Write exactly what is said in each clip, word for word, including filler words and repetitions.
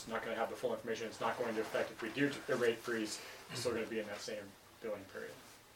it's not gonna have the full information, it's not going to affect, if we do a rate freeze, it's still gonna be in that same billing period.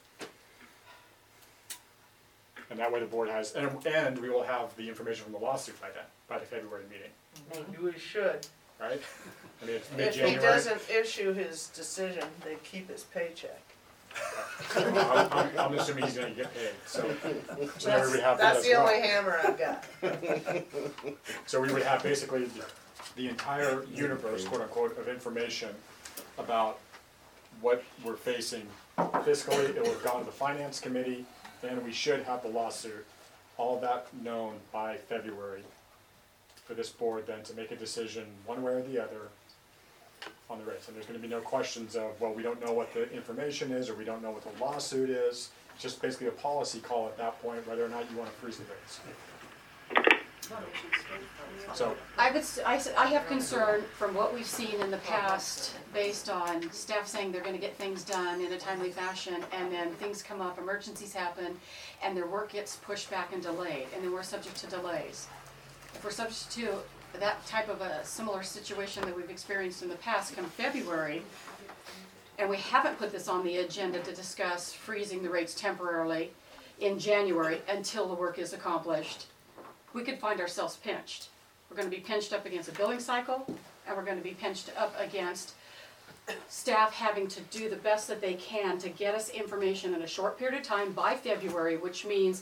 And that way the board has, and, and we will have the information from the lawsuit by then, by the February meeting, Maybe we should. right? I mean, it's If mid-January. he doesn't issue his decision, they keep his paycheck. Well, I'm, I'm, I'm assuming he's gonna get paid, so, so then we That's, would have that that's as the well. only hammer I've got. So we would have basically the, the entire universe, quote unquote, of information about what we're facing fiscally. It will have gone to the finance committee, and we should have the lawsuit, all of that known by February for this board then to make a decision one way or the other on the rates. And there's gonna be no questions of, well, we don't know what the information is, or we don't know what the lawsuit is. It's just basically a policy call at that point, whether or not you wanna freeze the rates. So, I would, s- I, s- I have concern from what we've seen in the past, based on staff saying they're gonna get things done in a timely fashion, and then things come up, emergencies happen, and their work gets pushed back and delayed, and then we're subject to delays. If we're subject to that type of a similar situation that we've experienced in the past come February, and we haven't put this on the agenda to discuss freezing the rates temporarily in January until the work is accomplished, we could find ourselves pinched. We're gonna be pinched up against a billing cycle, and we're gonna be pinched up against staff having to do the best that they can to get us information in a short period of time by February, which means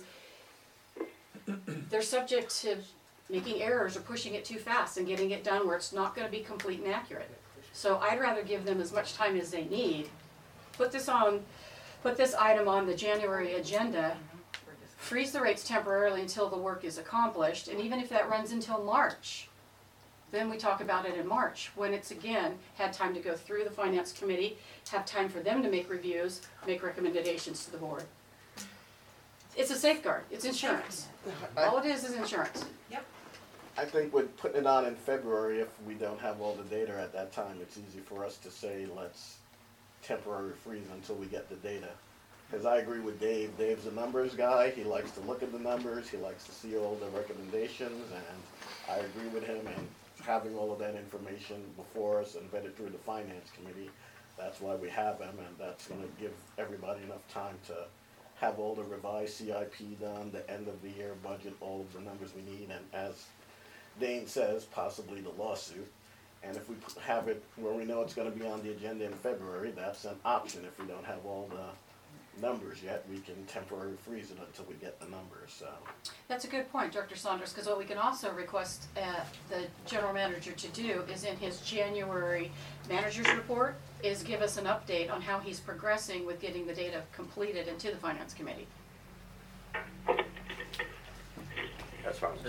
they're subject to making errors or pushing it too fast and getting it done where it's not gonna be complete and accurate. So I'd rather give them as much time as they need. Put this on, put this item on the January agenda, freeze the rates temporarily until the work is accomplished, and even if that runs until March, then we talk about it in March, when it's again, had time to go through the finance committee, have time for them to make reviews, make recommendations to the board. It's a safeguard, it's insurance. All it is is insurance. I think with putting it on in February, if we don't have all the data at that time, it's easy for us to say, let's temporary freeze until we get the data. Because I agree with Dave. Dave's a numbers guy. He likes to look at the numbers. He likes to see all the recommendations, and I agree with him. And having all of that information before us and vetted through the finance committee, that's why we have him, and that's going to give everybody enough time to have all the revised C I P done, the end of the year budget, all of the numbers we need, and as Dane says, possibly the lawsuit. And if we p- have it where we know it's gonna be on the agenda in February, that's an option. If we don't have all the numbers yet, we can temporarily freeze it until we get the numbers, so. That's a good point, Director Saunders, because what we can also request uh, the general manager to do is in his January manager's report, is give us an update on how he's progressing with getting the data completed into the finance committee. That's fine.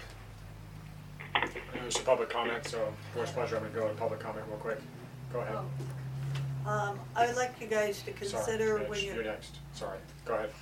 there's some public comment, so board's pleasure, I'm gonna go to public comment real quick. Go ahead. Um, I would like you guys to consider Sorry, when Mitch, you're. you're next, sorry, go ahead.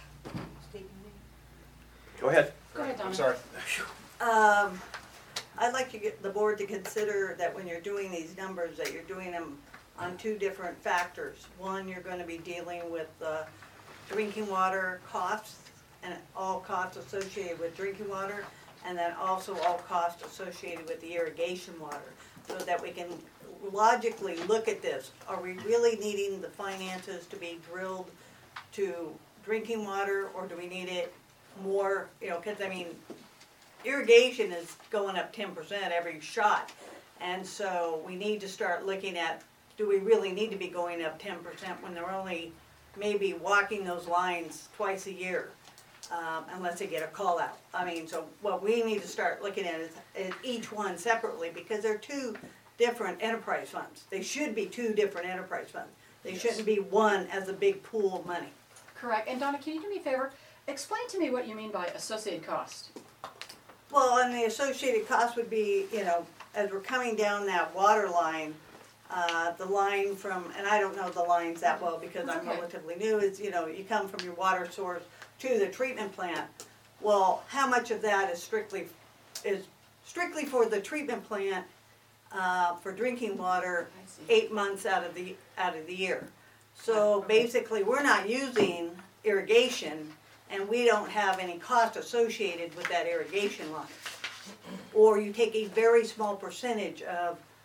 Go ahead. Go ahead, Donna. I'm sorry. Um, I'd like you get the board to consider that when you're doing these numbers, that you're doing them on two different factors. One, you're gonna be dealing with, uh, drinking water costs and all costs associated with drinking water, and then also all costs associated with the irrigation water, so that we can logically look at this. Are we really needing the finances to be drilled to drinking water, or do we need it more, you know, cause I mean, irrigation is going up ten percent every shot. And so we need to start looking at, do we really need to be going up ten percent when they're only maybe walking those lines twice a year? Um, unless they get a call out. I mean, so what we need to start looking at is, is each one separately, because they're two different enterprise funds. They should be two different enterprise funds. They Yes. shouldn't be one as a big pool of money. Correct. And Donna, can you do me a favor? Explain to me what you mean by associated cost. Well, and the associated cost would be, you know, as we're coming down that water line, uh, the line from, and I don't know the lines that well because I'm Okay. relatively new, is, you know, you come from your water source to the treatment plant. Well, how much of that is strictly, is strictly for the treatment plant, uh, for drinking water, I see. eight months out of the, out of the year? So basically, we're not using irrigation, and we don't have any cost associated with that irrigation line. Or you take a very small percentage of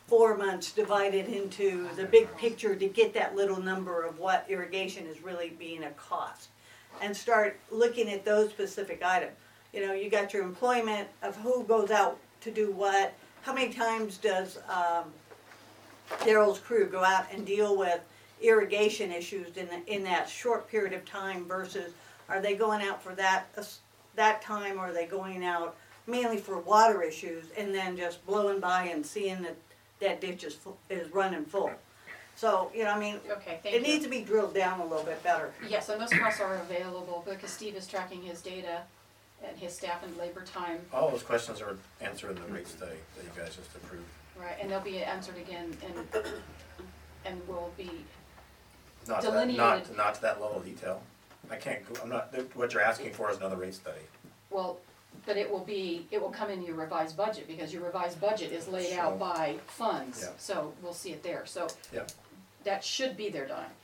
four months divided into the big picture to get that little number of what irrigation is really being a cost. And start looking at those specific items. You know, you got your employment of who goes out to do what, how many times does, um, Daryl's crew go out and deal with irrigation issues in, the, in that short period of time versus are they going out for that, uh, that time, or are they going out mainly for water issues and then just blowing by and seeing that that ditch is, fu- is running full. So, you know, I mean, Okay, thank it you. needs to be drilled down a little bit better. Yes, and those costs are available because Steve is tracking his data and his staff and labor time, All those questions are answered in the rate study that you guys just approved. right, and they'll be answered again and, and will be, Not to that, Delineated. not, not to that level of detail. I can't, go- I'm not, what you're asking for is another rate study. well, but it will be, it will come in your revised budget because your revised budget is laid out So- by funds. Yeah. So we'll see it there, so Yeah. that should be there, Donna.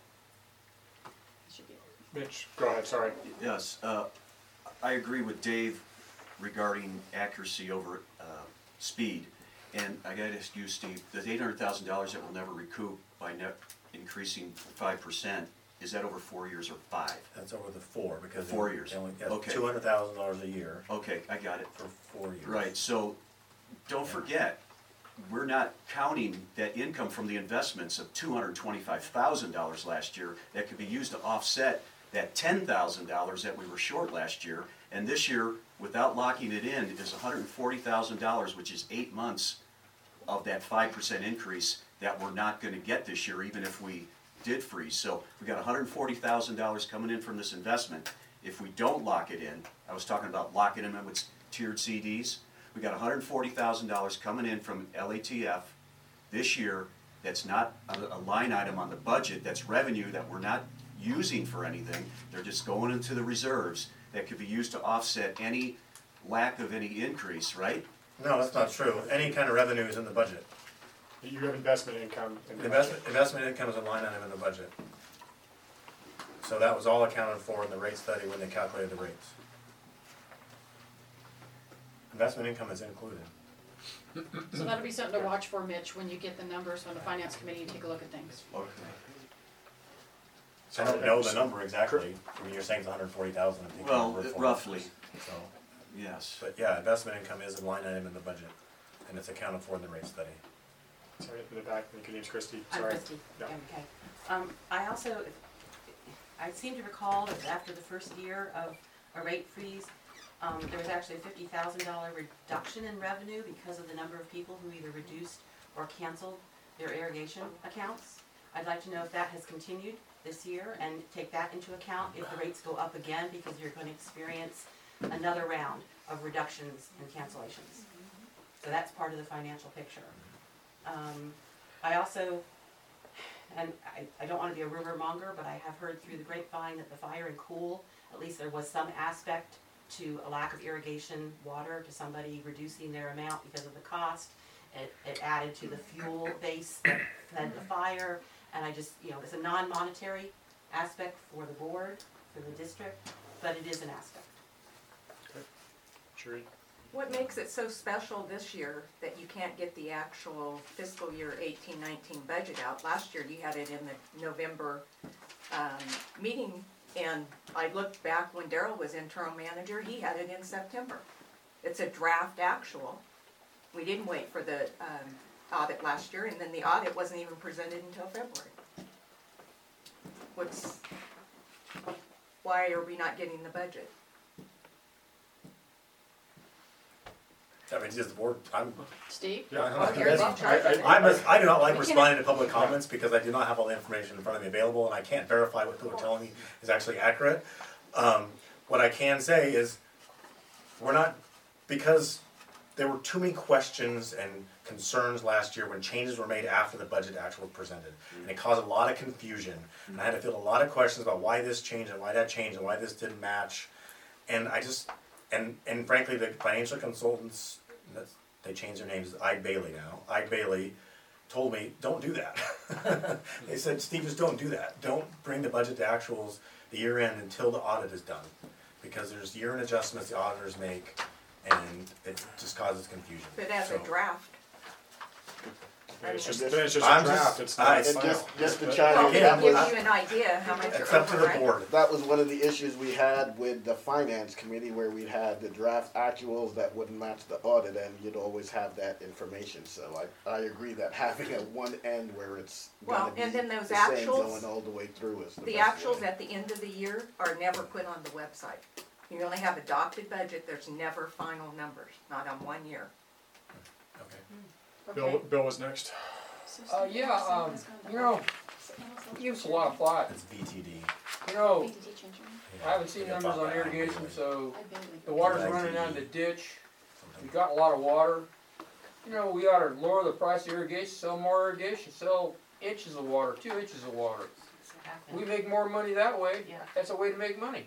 It should be there. Mitch, go ahead, sorry. Yes, uh, I agree with Dave regarding accuracy over uh, speed. And I gotta ask you, Steve, the eight hundred thousand dollars that we'll never recoup by net increasing five percent, is that over four years or five? That's over the four, because. they- Four years. They only get Okay. two hundred thousand dollars a year Okay, I got it. for four years. Right, so don't forget, we're not counting that income from the investments of two hundred twenty-five thousand dollars last year that could be used to offset that ten thousand dollars that we were short last year. And this year, without locking it in, is one hundred forty thousand dollars, which is eight months of that five percent increase that we're not gonna get this year, even if we did freeze. So we got one hundred forty thousand dollars coming in from this investment. If we don't lock it in, I was talking about locking them in with tiered C Ds, we got one hundred forty thousand dollars coming in from L A T F this year. That's not a, a line item on the budget, that's revenue that we're not using for anything. They're just going into the reserves that could be used to offset any lack of any increase, right? No, that's not true. Any kind of revenue is in the budget. You have investment income in the Investment, budget. investment income is a line item in the budget. So that was all accounted for in the rate study when they calculated the rates. Investment income is included. So that'll be something to watch for, Mitch, when you get the numbers from the finance committee and take a look at things. Okay. I don't know the number exactly. I mean, you're saying it's one hundred forty thousand. Well, roughly, So, yes. but yeah, investment income is a line item in the budget, and it's accounted for in the rate study. Sorry, in the back, your name's Christie, I'm sorry. Christie, Yeah. M K. Um, I also, I seem to recall that after the first year of a rate freeze, um, there was actually a fifty thousand dollar reduction in revenue because of the number of people who either reduced or canceled their irrigation accounts. I'd like to know if that has continued this year and take that into account if the rates go up again, because you're going to experience another round of reductions and cancellations. So that's part of the financial picture. Um, I also, and I, I don't wanna be a rumor monger, but I have heard through the grapevine that the fire and cool, at least there was some aspect to a lack of irrigation water, to somebody reducing their amount because of the cost. It, it added to the fuel base that fed the fire, and I just, you know, it's a non-monetary aspect for the board, for the district, but it is an aspect. Sheree? What makes it so special this year that you can't get the actual fiscal year eighteen nineteen budget out? Last year you had it in the November um, meeting, and I looked back when Daryl was interim manager, he had it in September. It's a draft actual. We didn't wait for the um, audit last year, and then the audit wasn't even presented until February. What's, why are we not getting the budget? I mean, it's just the board, I'm, Steve? Yeah. Oh, you're in charge of it. I must, I do not like We can- responding to public comments because I do not have all the information in front of me available, and I can't verify what people are telling me is actually accurate. Um, what I can say is, we're not, because there were too many questions and concerns last year when changes were made after the budget actually was presented. And it caused a lot of confusion, and I had to field a lot of questions about why this changed and why that changed and why this didn't match. And I just, and, and frankly, the financial consultants, that's, they changed their names, Ide Bailey now, Ide Bailey told me, don't do that. They said, Steve, just don't do that. Don't bring the budget to actuals the year end until the audit is done. Because there's year end adjustments the auditors make, and it just causes confusion. But as a So- draft, And it's just, just- then it's just a I'm just- draft, it's I- not And final. just, just to But- chime Well, in, Again, that it gives was, you an idea how much you're It's up to over, the right? board. that was one of the issues we had with the finance committee, where we'd had the draft actuals that wouldn't match the audit, and you'd always have that information, so I, I agree that having at one end where it's Well, gonna be and then those the same actuals- going all the way through is the The best actuals way. at the end of the year are never put on the website. You only have adopted budget, there's never final numbers, not on one year. Okay. Bill, Okay. Bill was next. So Uh, Steve, yeah, someone um, has gone to- you know, gives us a lot of thought. It's V T D. You know, B T T change your- I haven't seen numbers on irrigation, so I barely- the water's running down the ditch. We've got a lot of water. You know, we ought to lower the price of irrigation, sell more irrigation, sell inches of water, two inches of water. We make more money that way. Yeah. That's a way to make money.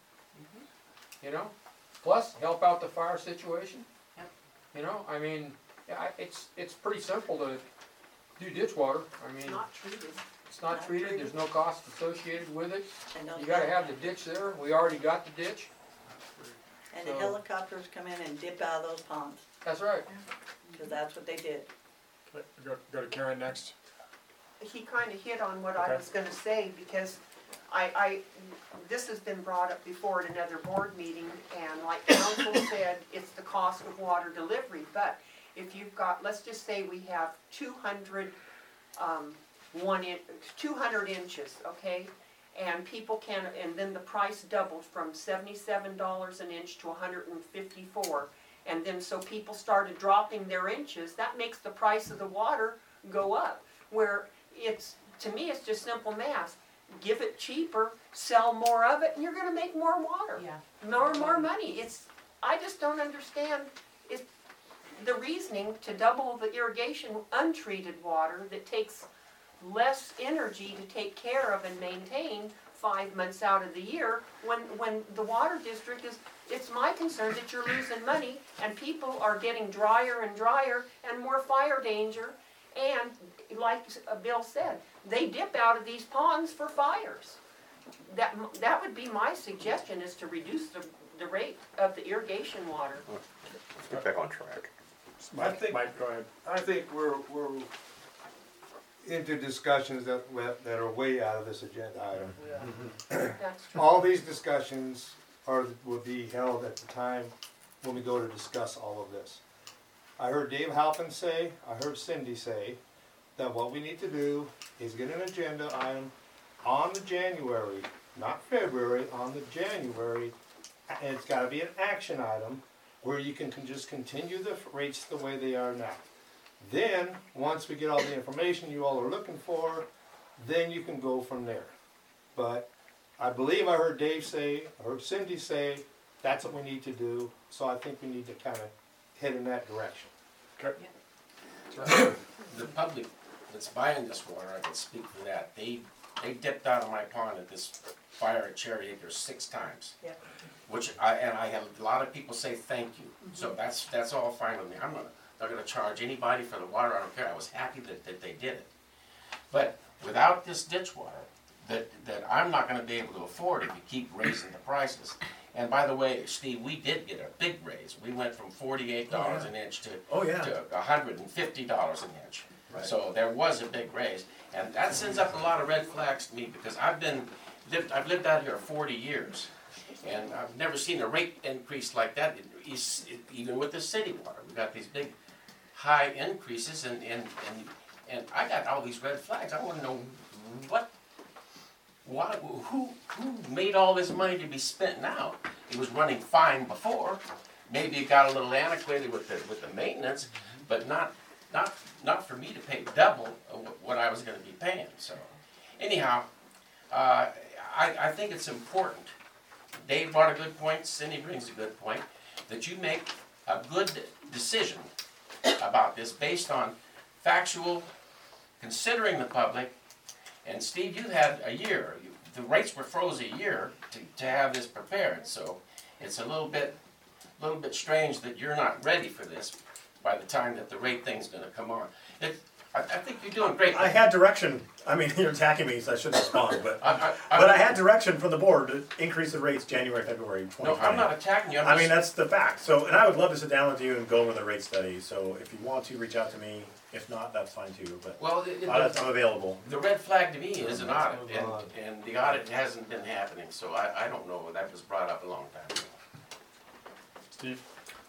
You know, plus help out the fire situation. Yep. You know, I mean, yeah, I- it's, it's pretty simple to do ditch water. I mean, Not treated. it's not treated, there's no cost associated with it. And those You gotta have the heli- ditch there, we already got the ditch. And the so- helicopters come in and dip out of those ponds, That's right. because that's what they did. Okay, Go, go to Karen next. He kind of hit on what I Okay. was gonna say, because I, I, this has been brought up before at another board meeting, and like council said, it's the cost of water delivery, but if you've got, let's just say we have two hundred, um, one in, two hundred inches, okay? And people can, and then the price doubled from seventy-seven dollars an inch to hundred and fifty-four. And then so people started dropping their inches, that makes the price of the water go up. Where it's, to me, it's just simple math. Give it cheaper, sell more of it, and you're gonna make more water. Yeah. More and more money. It's, I just don't understand, it's the reasoning to double the irrigation untreated water that takes less energy to take care of and maintain five months out of the year, when, when the water district is, it's my concern that you're losing money and people are getting drier and drier and more fire danger. And like Bill said, they dip out of these ponds for fires. That, that would be my suggestion, is to reduce the, the rate of the irrigation water. Let's get back on track. Mike, think- Mike, go ahead. I think we're, we're into discussions that, that are way out of this agenda item. That's true. All these discussions are, will be held at the time when we go to discuss all of this. I heard Dave Halpin say, I heard Cindy say, that what we need to do is get an agenda item on the January, not February, on the January, and it's gotta be an action item where you can, can just continue the rates the way they are now. Then, once we get all the information you all are looking for, then you can go from there. But I believe I heard Dave say, I heard Cindy say, that's what we need to do, so I think we need to kind of head in that direction. Okay. The public that's buying this water, I can speak for that, they, they dipped out of my pond at this fire at Cherry Acres six times. Yeah. Which I, and I had a lot of people say thank you, so that's, that's all fine with me, I'm not, not gonna charge anybody for the water, I don't care, I was happy that, that they did it. But without this ditch water, that, that I'm not gonna be able to afford if you keep raising the prices. And by the way, Steve, we did get a big raise, we went from forty-eight dollars an inch to, Oh, yeah. to a hundred and fifty dollars an inch. Right. So there was a big raise, and that sends up a lot of red flags to me, because I've been, lived, I've lived out here forty years, and I've never seen a rate increase like that, It- it's- it- even with the city water. We've got these big, high increases, and, and, and, and I got all these red flags, I wanna know what, why, who, who made all this money to be spent now? It was running fine before, maybe it got a little antiquated with the, with the maintenance, but not, not, not for me to pay double of what- what I was gonna be paying, so. Anyhow, uh, I, I think it's important, Dave brought a good point, Cindy brings a good point, that you make a good decision about this based on factual, considering the public. And Steve, you had a year, You- the rates were froze a year to, to have this prepared, so it's a little bit, little bit strange that you're not ready for this by the time that the rate thing's gonna come on. It, I, I think you're doing great. I had direction, I mean, you're attacking me, so I shouldn't respond, but, I, I, I, but I had direction from the board to increase the rates January, February twenty No, twenty. I'm not attacking you, I'm I just. mean, that's the fact, so, and I would love to sit down with you and go over the rate study, so if you want to, reach out to me, if not, that's fine too, but Well, it- it- I'm I'm available. the red flag to me is an audit, and, and the audit hasn't been happening, so I, I don't know, that was brought up a long time ago. Steve?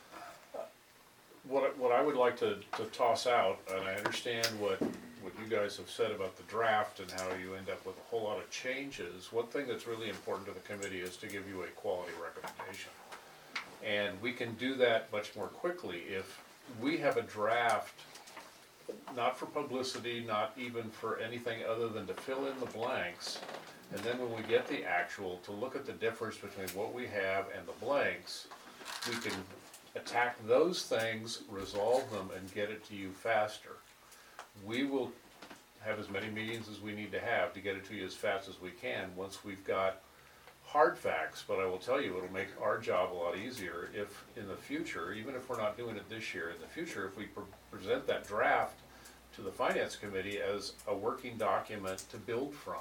What, I- what I would like to, to toss out, and I understand what, what you guys have said about the draft and how you end up with a whole lot of changes, one thing that's really important to the committee is to give you a quality recommendation. And we can do that much more quickly if we have a draft, not for publicity, not even for anything other than to fill in the blanks. And then when we get the actual, to look at the difference between what we have and the blanks, we can attack those things, resolve them, and get it to you faster. We will have as many meetings as we need to have to get it to you as fast as we can once we've got hard facts, but I will tell you, it'll make our job a lot easier if in the future, even if we're not doing it this year, in the future, if we pre- present that draft to the finance committee as a working document to build from,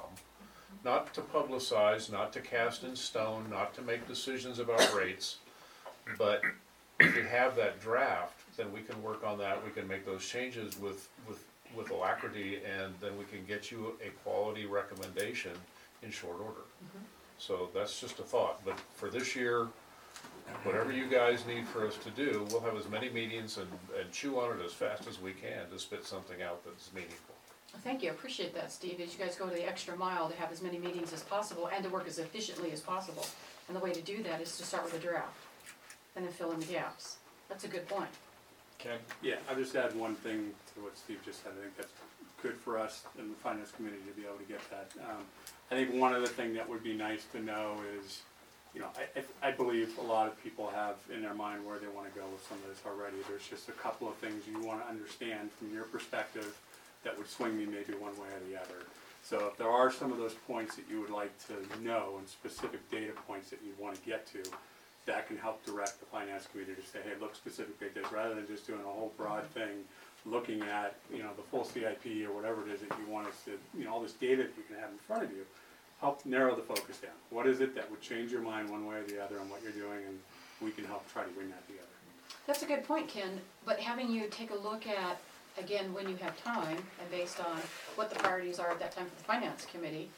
not to publicize, not to cast in stone, not to make decisions about rates, but if you have that draft, then we can work on that, we can make those changes with, with, with alacrity, and then we can get you a quality recommendation in short order. Mhm. So that's just a thought, but for this year, whatever you guys need for us to do, we'll have as many meetings and, and chew on it as fast as we can to spit something out that's meaningful. Thank you, I appreciate that, Steve, as you guys go to the extra mile to have as many meetings as possible and to work as efficiently as possible. And the way to do that is to start with a draft, and then fill in the gaps. That's a good point. Ken? Yeah, I'll just add one thing to what Steve just said. I think that's good for us in the finance committee to be able to get that. Um, I think one other thing that would be nice to know is, you know, I, I, I believe a lot of people have in their mind where they wanna go with some of this already. There's just a couple of things you wanna understand from your perspective that would swing me maybe one way or the other. So if there are some of those points that you would like to know and specific data points that you wanna get to, that can help direct the finance committee to say, hey, look specifically at this, rather than just doing a whole broad thing, looking at, you know, the full C I P or whatever it is that you want us to, you know, all this data that you can have in front of you, help narrow the focus down. What is it that would change your mind one way or the other on what you're doing, and we can help try to bring that together. That's a good point, Ken, but having you take a look at, again, when you have time, and based on what the priorities are at that time for the finance committee,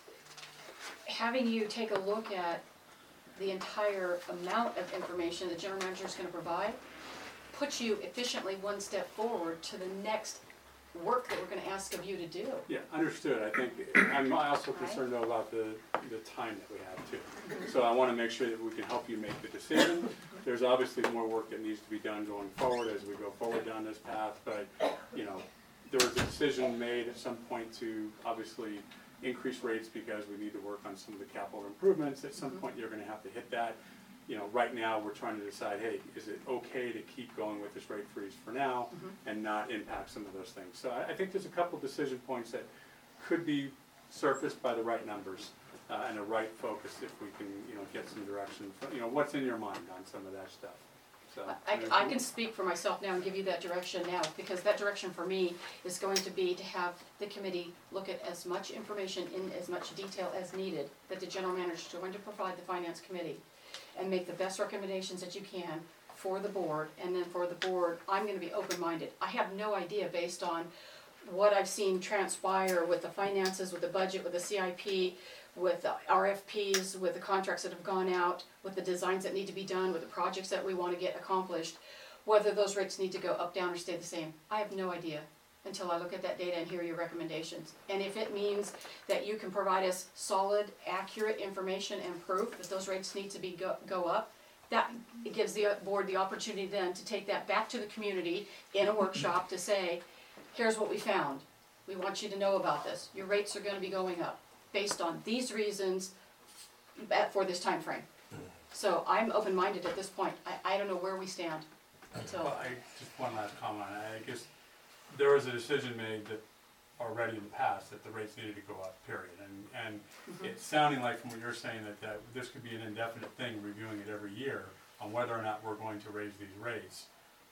having you take a look at the entire amount of information the general manager is gonna provide, puts you efficiently one step forward to the next work that we're gonna ask of you to do. Yeah, understood. I think, I'm also concerned though about the, the time that we have too. So I wanna make sure that we can help you make the decision. There's obviously more work that needs to be done going forward as we go forward down this path, but, you know, there was a decision made at some point to obviously increase rates because we need to work on some of the capital improvements. At some point, you're gonna have to hit that. You know, right now, we're trying to decide, hey, is it okay to keep going with this rate freeze for now and not impact some of those things? So I, I think there's a couple decision points that could be surfaced by the right numbers uh, and the right focus if we can, you know, get some direction. From, you know, what's in your mind on some of that stuff? So I, I can speak for myself now and give you that direction now, because that direction for me is going to be to have the committee look at as much information in as much detail as needed that the general manager is going to provide the finance committee, and make the best recommendations that you can for the board, and then for the board, I'm gonna be open-minded. I have no idea, based on what I've seen transpire with the finances, with the budget, with the C I P, with the R F Ps, with the contracts that have gone out, with the designs that need to be done, with the projects that we wanna get accomplished, whether those rates need to go up, down, or stay the same. I have no idea until I look at that data and hear your recommendations. And if it means that you can provide us solid, accurate information and proof that those rates need to be go, go up, that it gives the board the opportunity then to take that back to the community in a workshop to say, here's what we found. We want you to know about this. Your rates are gonna be going up based on these reasons at, for this time frame. So I'm open-minded at this point. I, I don't know where we stand until. Well, I, just one last comment. I guess there was a decision made that already in the past that the rates needed to go up, period. And, and Mhm. it's sounding like from what you're saying that, that this could be an indefinite thing, reviewing it every year on whether or not we're going to raise these rates.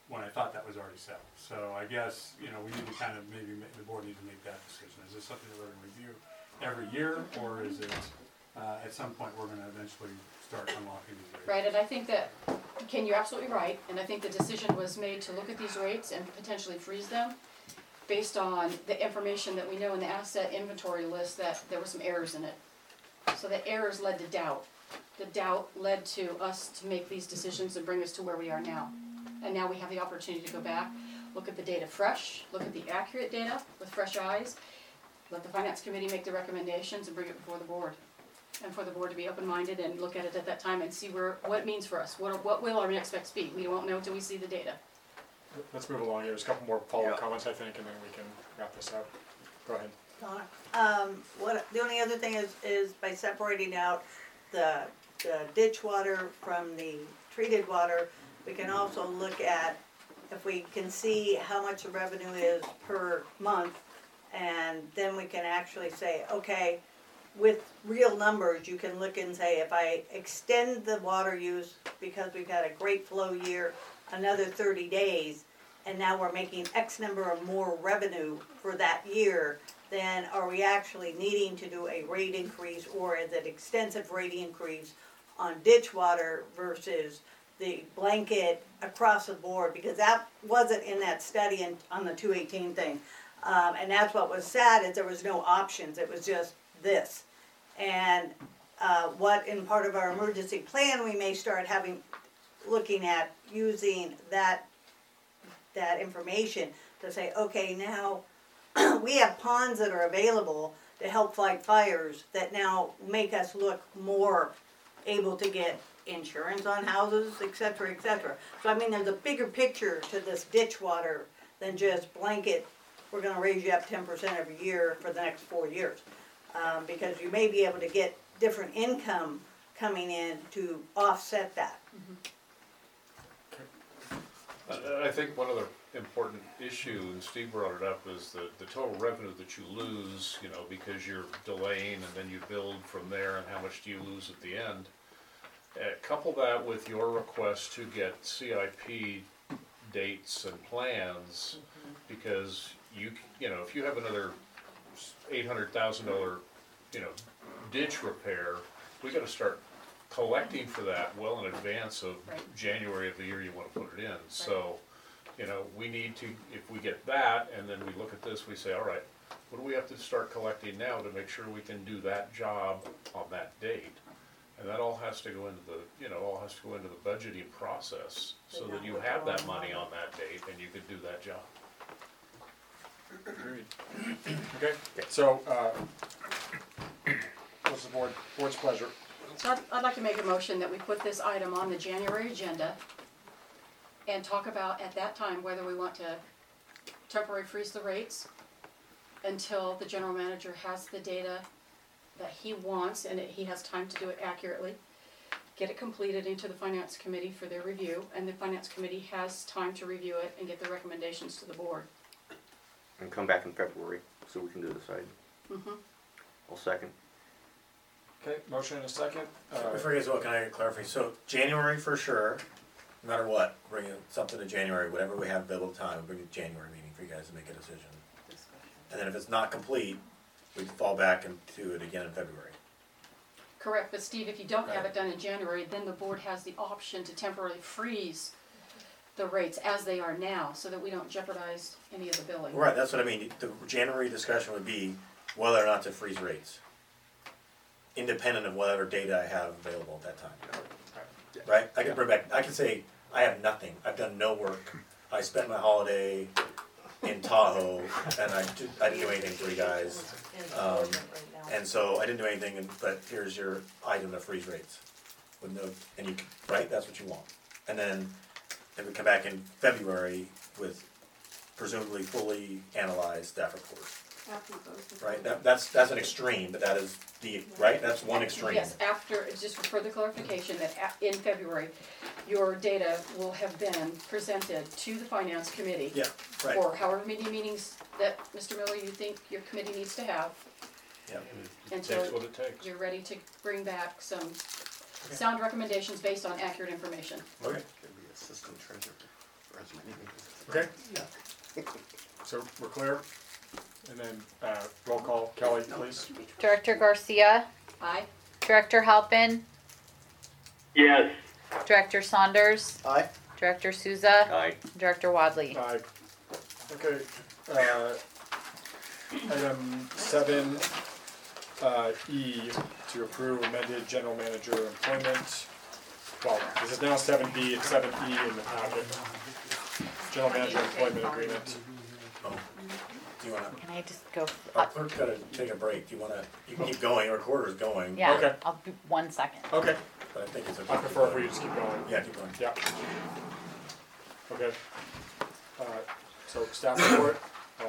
when I thought that was already settled. So I guess, you know, we need to kind of maybe, ma- the board needs to make that decision. Is this something that we're gonna review every year, or is it, uh, at some point, we're gonna eventually start unlocking these rates? Right, and I think that, Ken, you're absolutely right, and I think the decision was made to look at these rates and potentially freeze them based on the information that we know in the asset inventory list that there were some errors in it. So the errors led to doubt. The doubt led to us to make these decisions and bring us to where we are now. And now we have the opportunity to go back, look at the data fresh, look at the accurate data with fresh eyes, let the finance committee make the recommendations and bring it before the board. And for the board to be open-minded and look at it at that time and see where, what it means for us. What, what will our next steps be? We won't know until we see the data. Let's move along here. There's a couple more follow-up Yeah. comments, I think, and then we can wrap this up. Go ahead. Donna, um, what, the only other thing is, is by separating out the, the ditch water from the treated water, we can also look at if we can see how much the revenue is per month, and then we can actually say, okay, with real numbers, you can look and say, if I extend the water use because we've had a great flow year, another thirty days, and now we're making X number of more revenue for that year, then are we actually needing to do a rate increase, or is it extensive rate increase on ditch water versus the blanket across the board? Because that wasn't in that study in, on the two eighteen thing. Um, and that's what was sad, is there was no options, it was just this. And, uh, what in part of our emergency plan, we may start having, looking at using that, that information to say, okay, now, we have ponds that are available to help fight fires that now make us look more able to get insurance on houses, et cetera, et cetera. So I mean, there's a bigger picture to this ditch water than just blanket, we're gonna raise you up ten percent every year for the next four years. Um, because you may be able to get different income coming in to offset that. I, I think one other important issue, and Steve brought it up, is the, the total revenue that you lose, you know, because you're delaying and then you build from there, and how much do you lose at the end? Uh, couple that with your request to get C I P dates and plans, because you, c- you know, if you have another eight hundred thousand dollar, you know, ditch repair, we gotta start collecting for that well in advance of Right. January of the year you wanna put it in. So, you know, we need to, if we get that, and then we look at this, we say, all right, what do we have to start collecting now to make sure we can do that job on that date? And that all has to go into the, you know, all has to go into the budgeting process, so that you have that money on that date and you can do that job. Agreed. Okay, so, uh, what's the board, board's pleasure? So I'd, I'd like to make a motion that we put this item on the January agenda and talk about at that time whether we want to temporarily freeze the rates until the general manager has the data that he wants and that he has time to do it accurately. Get it completed into the finance committee for their review, and the finance committee has time to review it and get the recommendations to the board. And come back in February, so we can do the side. Mm-hmm. I'll second. Okay, motion and a second. Uh, Before you guys vote, can I clarify? So January for sure, no matter what, bring it- something to January, whatever we have available time, we'll bring it to January meeting for you guys to make a decision. And then if it's not complete, we fall back into it again in February. Correct, but Steve, if you don't have it done in January, then the board has the option to temporarily freeze the rates as they are now, so that we don't jeopardize any of the billing. Right, that's what I mean. The January discussion would be whether or not to freeze rates, independent of whatever data I have available at that time. Right? I can bring back, I can say, I have nothing. I've done no work. I spent my holiday in Tahoe, and I did, I didn't do anything for you guys. Um, and so I didn't do anything, and, but here's your item to freeze rates. With no, and you, can- right, that's what you want. And then, then we come back in February with presumably fully analyzed staff report. Right, that, that's, that's an extreme, but that is the, right, that's one extreme. Yes, after, just for further clarification, that a- in February, your data will have been presented to the finance committee. Yeah, right. For however many meetings that, Mister Miller, you think your committee needs to have. Yeah. It Until takes what it takes. you're ready to bring back some sound recommendations based on accurate information. Okay. Could be assistant treasurer, resume. Okay? So we're clear? And then, uh, roll call, Kelly, please. Director Garcia, Aye. Director Halpin, Yes. Director Saunders, Aye? Director Souza, Aye. Director Wadley. Aye. Okay, uh, item seven, uh, E, to approve amended general manager employment. Well, this is now seven B, it's seven E in the packet. General manager employment agreement. Oh, do you wanna, Can I just go? our clerk's gotta take a break, do you wanna, you can keep going, recorder's going. Yeah, Okay. I'll be one second. Okay, But I think it's okay. I prefer if we just keep going. Yeah, keep going. Yeah. Okay. Uh, so staff report? Oh,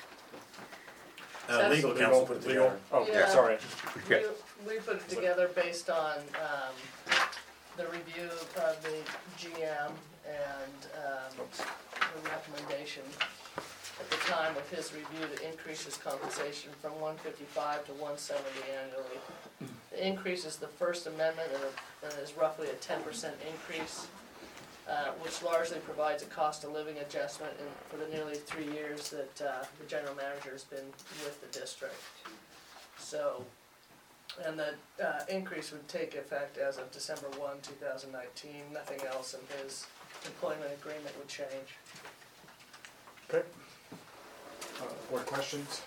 Uh, legal counsel put it legal- together. Oh, Yeah. sorry. We, we put it together based on, um, the review of the G M and, um, the recommendation at the time of his review to increase his compensation from one fifty-five to one seventy annually. The increase is the First Amendment and it- and is roughly a ten percent increase, uh, which largely provides a cost of living adjustment in, for the nearly three years that, uh, the general manager has been with the district. So, and the, uh, increase would take effect as of December one, two thousand nineteen, nothing else in his employment agreement would change. Okay. Uh, board questions?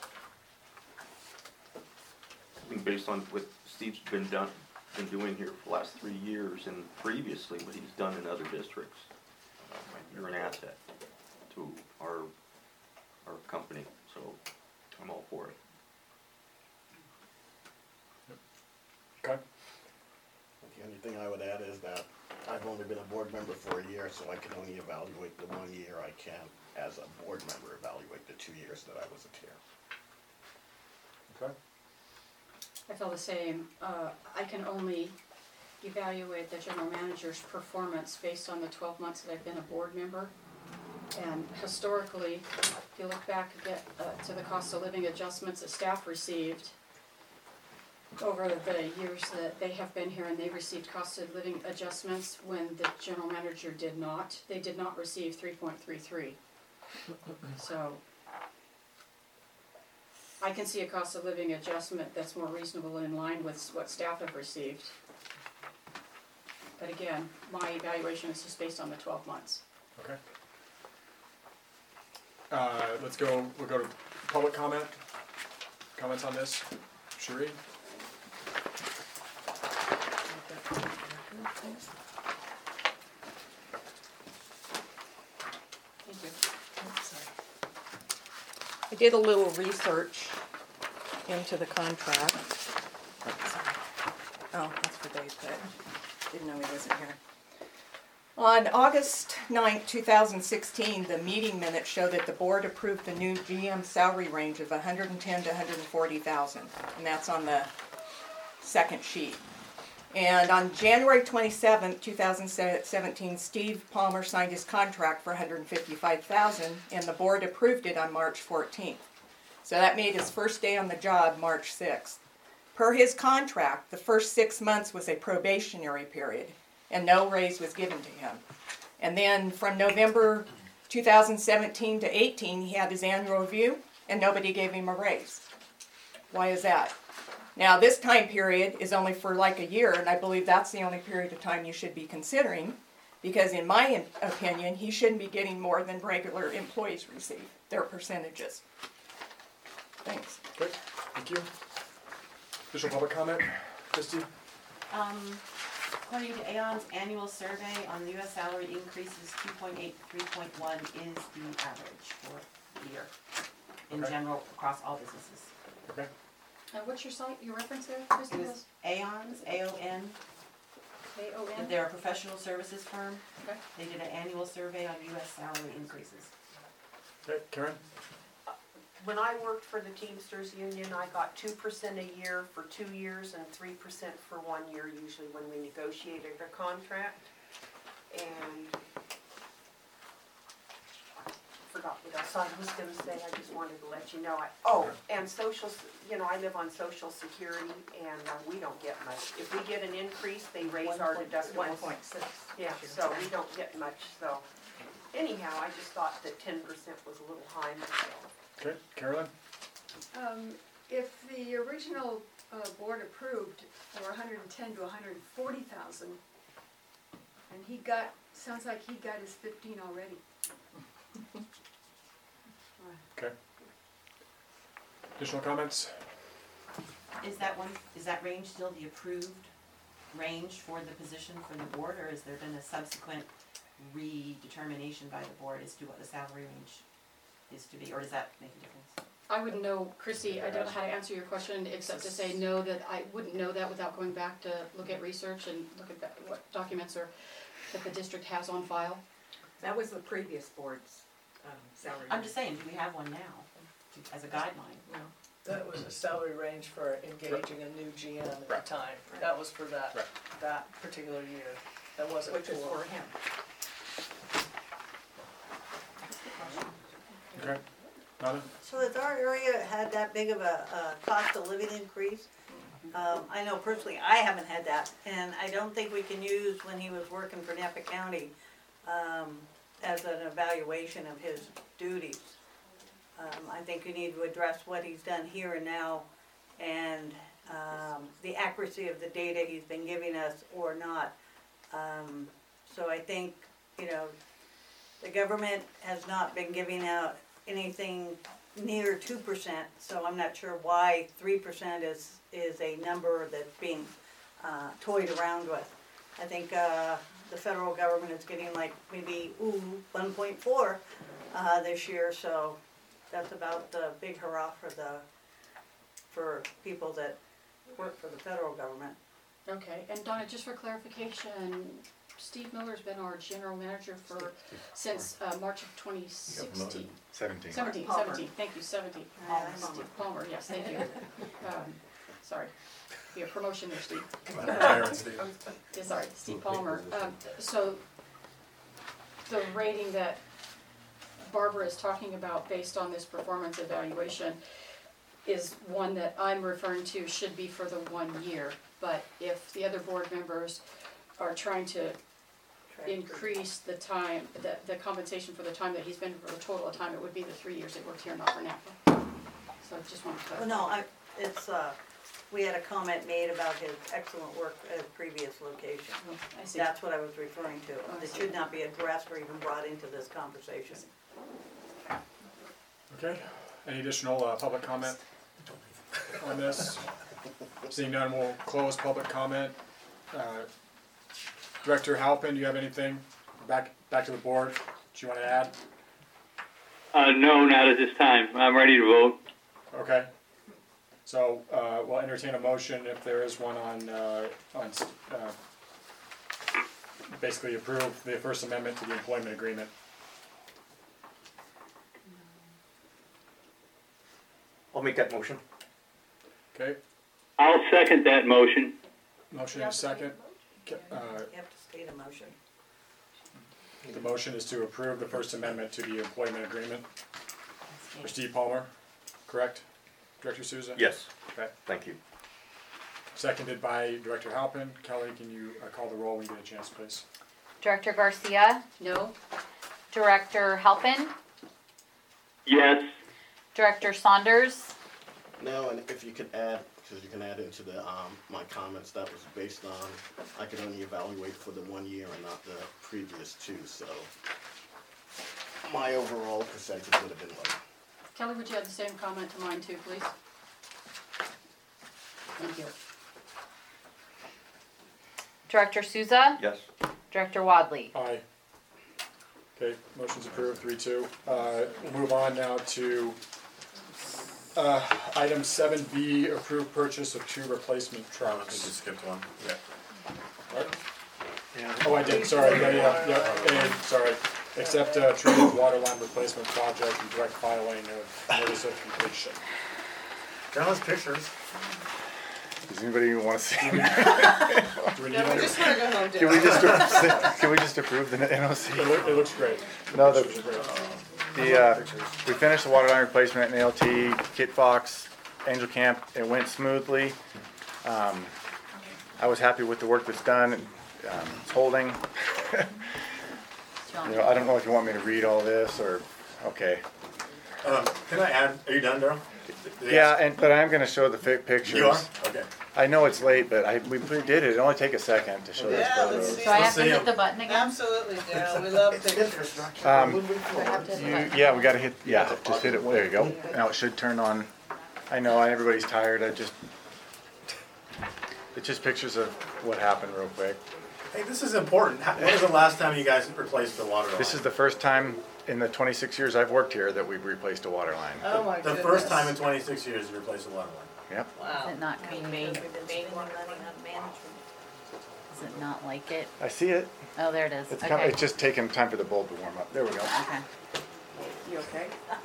I think based on what Steve's been done, been doing here for the last three years and previously what he's done in other districts, uh, you're an asset to our, our company, so I'm all for it. Okay. The only thing I would add is that I've only been a board member for a year, so I can only evaluate the one year I can, as a board member, evaluate the two years that I was a chair. Okay. I feel the same. Uh, I can only evaluate the general manager's performance based on the twelve months that I've been a board member. And historically, if you look back again, uh, to the cost of living adjustments that staff received over the years that they have been here, and they received cost of living adjustments when the general manager did not. They did not receive three point three three. So I can see a cost of living adjustment that's more reasonable and in line with what staff have received. But again, my evaluation is just based on the twelve months. Okay. Uh, let's go, we'll go to public comment. Comments on this? Sheree? Thank you. I did a little research into the contract. Oh, that's for Dave, but didn't know he wasn't here. On August ninth, two thousand sixteen, the meeting minutes show that the board approved the new G M salary range of one hundred ten to one hundred forty thousand, and that's on the second sheet. And on January twenty-seventh, two thousand seventeen, Steve Palmer signed his contract for one hundred fifty-five thousand, and the board approved it on March fourteenth. So that made his first day on the job March sixth. Per his contract, the first six months was a probationary period, and no raise was given to him. And then from November two thousand seventeen to eighteen, he had his annual review, and nobody gave him a raise. Why is that? Now, this time period is only for like a year, and I believe that's the only period of time you should be considering, because in my opinion, he shouldn't be getting more than regular employees receive, their percentages. Thanks. Great, thank you. Additional public comment? Christie? Um, according to Aon's annual survey on the U S salary increases, two point eight to three point one is the average for the year in Okay. general across all businesses. Okay. And what's your site, your reference there, Kristen? It was Aon's, A O N, A O N? they're a professional services firm. Okay. They did an annual survey on U S salary increases. Okay, Karen? When I worked for the Teamsters Union, I got two percent a year for two years and three percent for one year, usually when we negotiated a contract. And I forgot what else I was gonna say, I just wanted to let you know. I Oh, and social, s- you know, I live on social security and uh, we don't get much. If we get an increase, they raise our deductibles. One point six. Yeah, so we don't get much, so anyhow, I just thought that ten percent was a little high myself. Okay, Carolyn? Um, if the original, uh, board approved for hundred and ten to hundred and forty thousand, and he got, sounds like he got his fifteen already. Okay. Additional comments? Is that one, is that range still the approved range for the position for the board, or has there been a subsequent redetermination by the board as to what the salary range is to be, or does that make a difference? I wouldn't know, Chrissy, I don't know how to answer your question, except to say no, that I wouldn't know that without going back to look at research and look at that- what documents are, that the district has on file. That was the previous board's, um, salary. I'm just saying, do we have one now, to- as a guideline? No, that was a salary range for engaging a new G M at the Right. time. That was for that, Right. that particular year. That wasn't Which is for him. Okay. Nada? So has our area had that big of a, a cost of living increase? Um, I know personally, I haven't had that, and I don't think we can use when he was working for Napa County, um, as an evaluation of his duties. Um, I think you need to address what he's done here and now, and, um, the accuracy of the data he's been giving us or not. Um, so I think, you know, the government has not been giving out anything near two percent, so I'm not sure why three percent is, is a number that's being, uh, toyed around with. I think, uh, the federal government is getting like maybe, ooh, one point four, uh, this year, so that's about the big hurrah for the, for people that work for the federal government. Okay, and Donna, just for clarification, Steve Miller's been our general manager for, since, uh, March of twenty sixteen. Seventeen. Seventeen, Palmer. seventeen, thank you, seventeen. Palmer. Steve Palmer, yes, thank you. Um, sorry, be a promotion there, Steve. Tyrant Steve. Yeah, sorry, Steve Palmer. Um, so, the rating that Barbara is talking about based on this performance evaluation is one that I'm referring to should be for the one year. But if the other board members are trying to increase the time, the, the compensation for the time that he's been for the total of time, it would be the three years they worked here, not for Napa. So I just want to clarify. Well, no, I, it's, uh, we had a comment made about his excellent work at a previous location. Oh, I see. That's what I was referring to. Oh, I It see. should not be addressed or even brought into this conversation. Okay. Any additional, uh, public comment on this? Seeing none, we'll close public comment. Uh, Director Halpin, do you have anything? Back, back to the board. Do you want to add? Uh, no, not at this time. I'm ready to vote. Okay. So, uh, we'll entertain a motion if there is one on, uh, on, uh, basically approve the First Amendment to the employment agreement. I'll make that motion. Okay, I'll second that motion. motion is second. Uh, You have to state a motion. the motion is to approve the First Amendment to the employment agreement for Steve Palmer, correct? Director Souza? Yes, Okay. thank you. Seconded by Director Halpin. Kelly, can you uh, call the roll when you get a chance, please? Director Garcia, No? Director Halpin, Yes. Director Saunders, No, and if you could add, because you can add into the, um, my comments, that was based on, I could only evaluate for the one year and not the previous two, so my overall percentage would have been low. Kelly, would you add the same comment to mine too, please? Thank you. Director Souza, Yes. Director Wadley. Aye. Okay, motion's approved, three, two. Uh, we'll move on now to, uh, item seven B, approved purchase of two replacement I think trucks. you skipped one. Yeah. What? Oh, I did, sorry, yeah, yeah, yeah, and, sorry. Accept, uh, treated water line replacement project and direct filing of notice of completion. John's pictures. Does anybody want to see? Do we need No, we one? just wanna go home, Can we just, can we just approve the N O C? It loo- it looks great. No, the, Pictures are great. the, uh, we finished the water line replacement in A L T, Kit Fox, Angel Camp. It went smoothly. Um, I was happy with the work that's done. Um, it's holding. on You know, I don't know if you want me to read all this or, okay. Um, can I add, are you done, Daryl? Yeah, and, but I'm gonna show the fi- pictures. You are? Okay. I know it's late, but I, we we did it, it only take a second to show those Yeah, let's photos. see. Do I have Let's to see hit 'em. the button again? Absolutely, Daryl, we love pictures. Um, Do I have to hit the You, button? yeah, we gotta hit, yeah, just hit it, there you go. Now it should turn on. I know, everybody's tired, I just, it's just pictures of what happened real quick. Hey, this is important. How- When was the last time you guys replaced the water line? This is the first time in the twenty-six years I've worked here that we've replaced a water line. Oh, my The goodness. first time in twenty-six years you replaced the water line. Yep. Wow. Is it not I mean, coming? made, made any money on management. Does it not like it? I see it. Oh, there it is. It's Okay. kind of, it's just taking time for the bulb to warm up. There we go. Okay. You okay?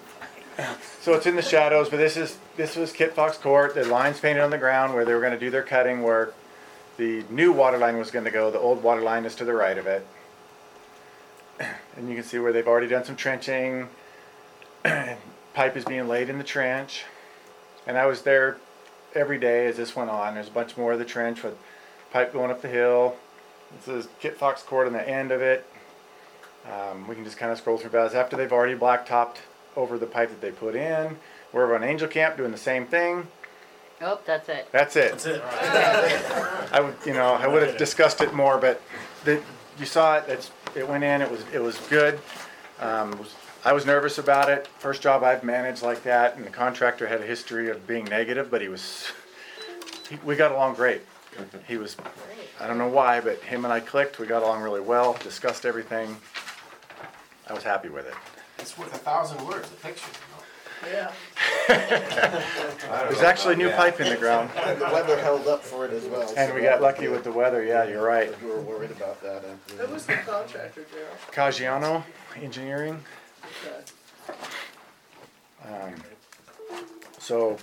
So it's in the shadows, but this is, this was Kit Fox Court. The line's painted on the ground where they were gonna do their cutting work. The new water line was gonna go, the old water line is to the right of it. And you can see where they've already done some trenching. Pipe is being laid in the trench. And I was there every day as this went on. There's a bunch more of the trench with pipe going up the hill. This is Kit Fox Court on the end of it. Um, we can just kind of scroll through about this. After they've already blacktopped over the pipe that they put in. We're over on Angel Camp doing the same thing. Oh, that's it. That's it. That's it. I would, you know, I would have discussed it more, but the, you saw it. It's, it went in. It was, it was good. Um, was, I was nervous about it. First job I've managed like that, and the contractor had a history of being negative, but he was, he, we got along great. He was, I don't know why, but him and I clicked. We got along really well. Discussed everything. I was happy with it. It's worth a thousand words, the picture, you know? Yeah. There's actually new pipe in the ground, And the weather held up for it as well. and we got lucky with the weather. Yeah, you're right. We were worried about that. after- Who was the contractor, Daryl? Caggiano Engineering. Okay. Um, so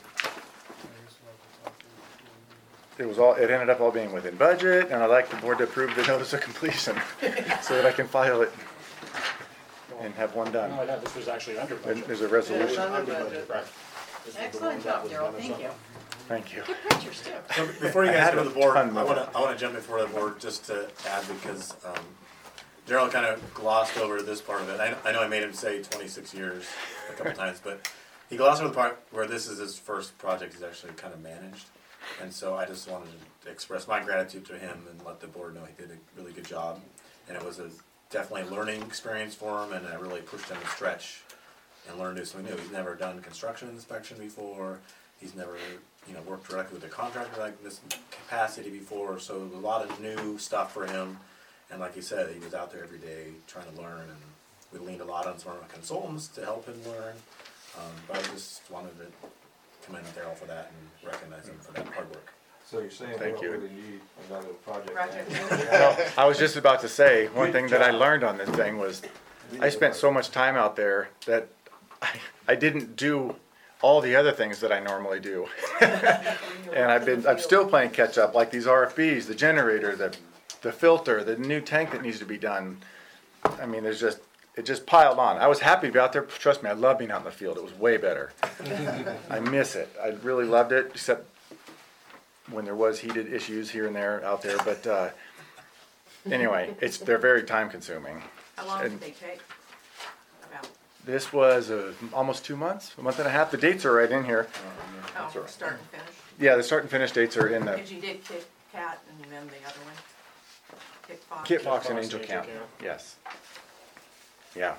it was all, it ended up all being within budget, and I'd like the board to approve the notice of completion so that I can file it and have one done. No, no, this was actually under And budget. there's a Yeah, resolution. it's under budget. Right. This was the Excellent one that job, was Daryl, done as thank a- you. Thank you. Good pictures, too. So before you I guys had go a to the board, I ton more. wanna, I wanna jump before the board just to add because, um, Daryl kind of glossed over this part of it. I, I know I made him say twenty-six years a couple times, but he glossed over the part where this is his first project he's actually kind of managed. And so I just wanted to express my gratitude to him and let the board know he did a really good job. And it was a definitely a learning experience for him, and I really pushed him to stretch and learn new something new. He's never done construction inspection before. He's never, you know, worked directly with a contractor like this capacity before. So a lot of new stuff for him. And like he said, he was out there every day trying to learn, and we leaned a lot on some of our consultants to help him learn. Um, but I just wanted to commend Daryl for that and recognize him for that hard work. So you're saying we Thank don't you. really need another project Project manager? No, I was just about to say, one thing that I learned on this thing was, I spent so much time out there that I, I didn't do all the other things that I normally do. And I've been, I'm still playing catch up, like these R F Bs, the generator, the, the filter, the new tank that needs to be done. I mean, there's just, it just piled on. I was happy to be out there. Trust me, I love being out in the field. It was way better. I miss it. I really loved it, except when there was heated issues here and there out there. But uh, anyway, it's they're very time consuming. How long did And they take? About, this was uh, almost two months, a month and a half. The dates are right in here. oh, start and finish? Yeah, the start and finish dates are in the Did you did Kit Kat and then the other one? Kit Fox? Kit Fox and Fox Angel and Camp. Angel Camp. Yes. Yeah.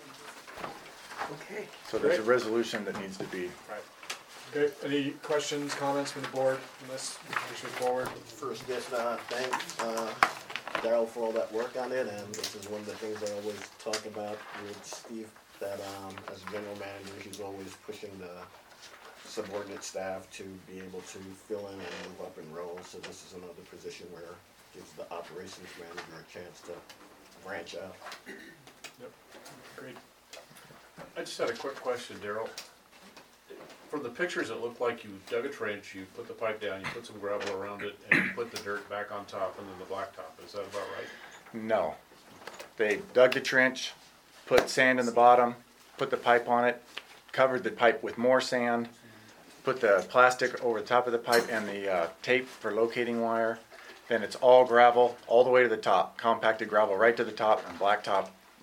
Okay. So there's a Great. resolution that needs to be. Right. Okay, any questions, comments from the board on this? Push it forward. First, just uh, thank uh, Daryl for all that work on it, and this is one of the things I always talk about with Steve, that um, as general manager, he's always pushing the subordinate staff to be able to fill in and move up in roles. So this is another position where it gives the operations manager a chance to branch out. Yep, great. I just had a quick question, Daryl. From the pictures, it looked like you dug a trench, you put the pipe down, you put some gravel around it, and you put the dirt back on top and then the blacktop. Is that about right? No. They dug the trench, put sand in the bottom, put the pipe on it, covered the pipe with more sand, put the plastic over the top of the pipe and the uh, tape for locating wire. Then it's all gravel, all the way to the top, compacted gravel right to the top and blacktop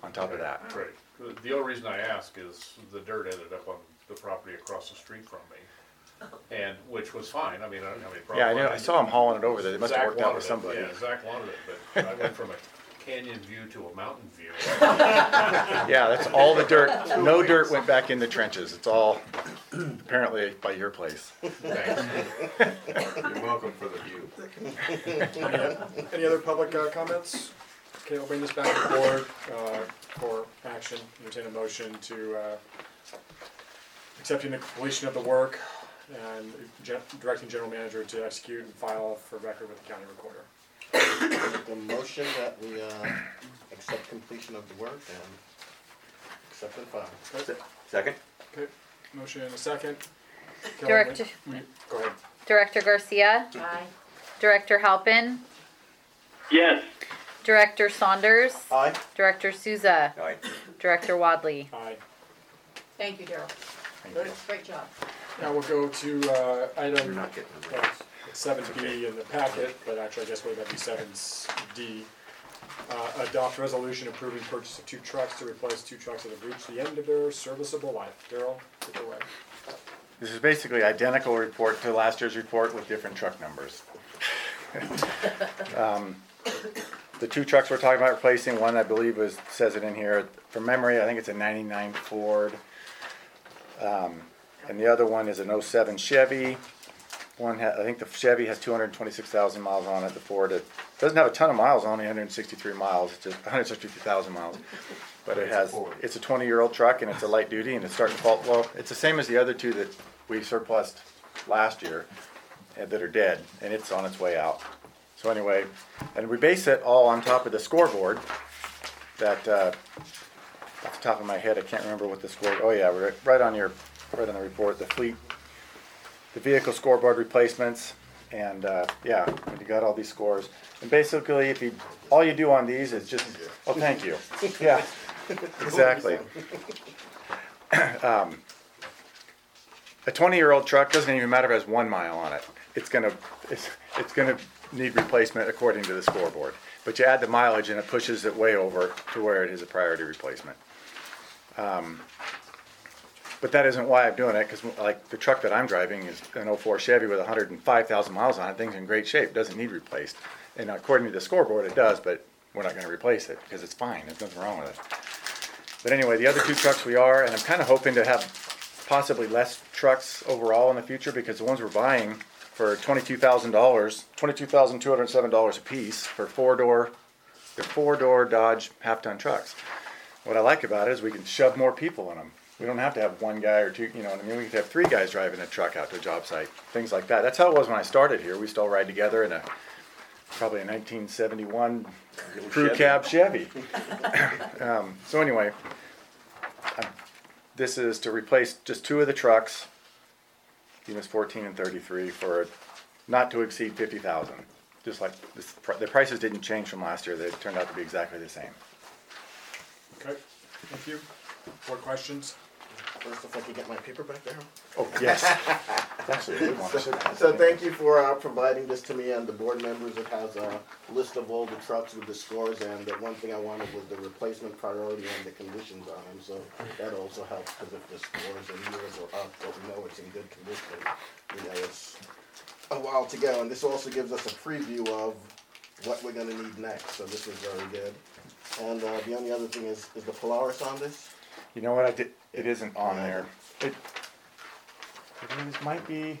on top of that. Right. The- The only reason I ask is the dirt ended up on the property across the street from me. And, which was fine, I mean, I don't have any problem. Yeah, I know, I with it. saw him hauling it over there, they must have Zach worked out wanted with it, somebody. Yeah, Zach wanted it, but I went from a canyon view to a mountain view. Yeah, that's all the dirt, no dirt went back in the trenches, it's all apparently by your place. Thanks. You're welcome for the view. Any, any other public uh, comments? Okay, I'll bring this back to the board uh, for action. Entertain a motion to uh, accepting the completion of the work and gen- directing general manager to execute and file for record with the county recorder. The motion that we, uh, accept completion of the work and accept and file. Okay, Second? okay. Motion and a second. Kelly, Director- will you- Go ahead. Director Garcia, Aye. Director Halpin, Yes. Director Saunders, Aye. Director Souza, Aye. Director Wadley. Aye. Thank you, Daryl. Thank you. Great job. Now we'll go to uh, You're item not getting the uh, raise. seven B in the packet, but actually I guess would that be seven D. Uh, adopt resolution approving purchase of two trucks to replace two trucks that have reached the end of their serviceable life. Daryl, take it away. This is basically identical report to last year's report with different truck numbers. Um, The two trucks we're talking about replacing, one I believe was, says it in here, from memory, I think it's a ninety-nine Ford. Um, and the other one is an oh seven Chevy. One, ha- I think the Chevy has two hundred twenty-six thousand miles on it, the Ford, it doesn't have a ton of miles, only one hundred sixty-three miles, it's just one hundred sixty-three thousand miles. But it has, it's a twenty-year-old truck and it's a light duty and it's starting to fall, well, it's the same as the other two that we surplused last year and that are dead, and it's on its way out. So anyway, and we base it all on top of the scoreboard that, uh, off the top of my head, I can't remember what the score, oh yeah, we're right on your, right on the report, the fleet, the vehicle scoreboard replacements, and, uh, yeah, you got all these scores. And basically, if you, all you do on these is just, oh, thank you, yeah, exactly. Um, A twenty-year-old truck doesn't even matter if it has one mile on it. It's gonna, it's, it's gonna need replacement according to the scoreboard. But you add the mileage and it pushes it way over to where it is a priority replacement. Um, But that isn't why I'm doing it, because like the truck that I'm driving is an oh four Chevy with one hundred five thousand miles on it. Thing's in great shape, doesn't need replaced. And according to the scoreboard, it does, but we're not gonna replace it because it's fine, there's nothing wrong with it. But anyway, the other two trucks we are, and I'm kinda hoping to have possibly less trucks overall in the future, because the ones we're buying for twenty-two thousand dollars, twenty-two thousand two hundred seven dollars a piece for four-door, they're four-door Dodge half-ton trucks. What I like about it is we can shove more people in them. We don't have to have one guy or two, you know what I mean? We can have three guys driving a truck out to a job site, things like that. That's how it was when I started here. We still ride together in a, probably a nineteen seventy-one crew cab Chevy. Um, so anyway, I'm, this is to replace just two of the trucks, units fourteen and thirty-three, for not to exceed fifty thousand. Just like this, the prices didn't change from last year; they turned out to be exactly the same. Okay, thank you. More questions? First, if I could get my paper back there. Oh yes, that's actually a good one. I should- So thank you for uh, providing this to me and the board members. It has a list of all the trucks with the scores, and the one thing I wanted was the replacement priority and the conditions on them. So that also helps, because if the scores and years are up, but we know it's in good condition, you know, it's a while to go. And this also gives us a preview of what we're gonna need next, so this is very good. And uh, the only other thing is, is the Polaris on this? You know what? I did. It isn't on there. It, it is, might be.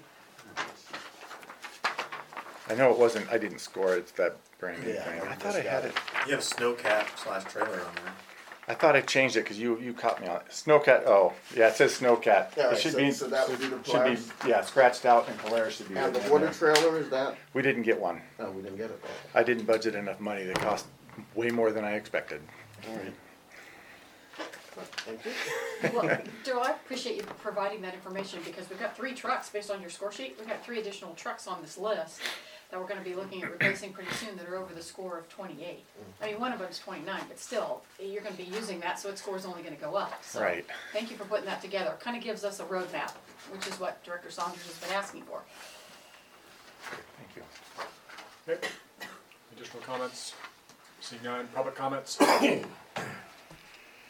I know it wasn't. I didn't score it. It's that brand new Yeah, thing. I I thought I just had got it. You have a snowcat slash trailer on there. I thought I changed it because you you caught me on it. Snowcat. Oh, yeah. It says Snowcat. Yeah, It right, should so- be. so that would be the should be Polaris? yeah scratched out, and Polaris should be. And the written in water there. trailer, is that? We didn't get one. No, we didn't get it. I didn't budget enough money. They cost way more than I expected. All right. Thank you. Well, Daryl, I appreciate you providing that information, because we've got three trucks based on your score sheet. We've got three additional trucks on this list that we're gonna be looking at replacing pretty soon that are over the score of twenty-eight. I mean, one of them's twenty-nine, but still, you're gonna be using that, so its score's only gonna go up. So Right. thank you for putting that together. It kinda gives us a roadmap, which is what Director Saunders has been asking for. Thank you. Okay. Additional comments? Seeing none, public comments?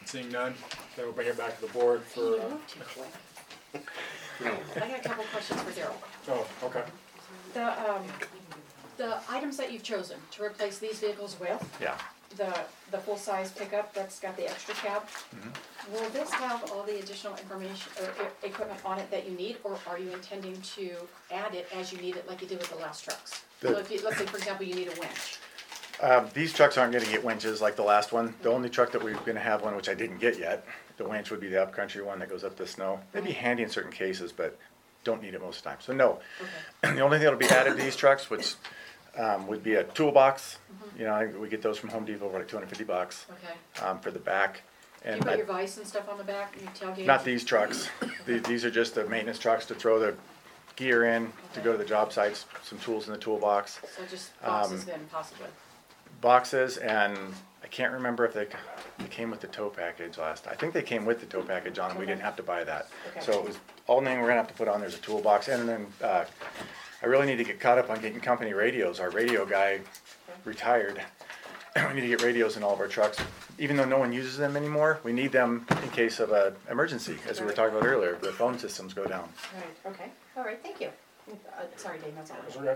Seeing none, then we'll bring it back to the board for, You uh, moved too quick. I got a couple questions for Daryl. oh, okay. The, um, the items that you've chosen to replace these vehicles with, Yeah. the, the full-size pickup that's got the extra cab, Mhm. will this have all the additional information, or e- equipment on it that you need, or are you intending to add it as you need it, like you did with the last trucks? So The- if you, let's say, for example, you need a winch. Um, these trucks aren't gonna get winches like the last one. The only truck that we're gonna have one, which I didn't get yet, the winch would be the upcountry one that goes up the snow. They'd be handy in certain cases, but don't need it most of the time. So no. Okay. The only thing that'll be added to these trucks, which, um, would be a toolbox. You know, I- we get those from Home Depot for like two hundred fifty bucks, Okay. um, for the back. Do you And put I- your vise and stuff on the back, and your tailgate? not these trucks. These, these are just the maintenance trucks to throw the gear in, to go to the job sites, some tools in the toolbox. So just boxes Um, then, possibly? Boxes, and I can't remember if they, they came with the tow package last, I think they came with the tow package on, we didn't have to buy that. Okay. So it was, all thing we're gonna have to put on there's a toolbox, and then, uh, I really need to get caught up on getting company radios, our radio guy retired. We need to get radios in all of our trucks, even though no one uses them anymore, we need them in case of a emergency, as we were talking about earlier, the phone systems go down. Right, okay, all right, thank you. Uh, sorry, Dave, that's all. Those are good.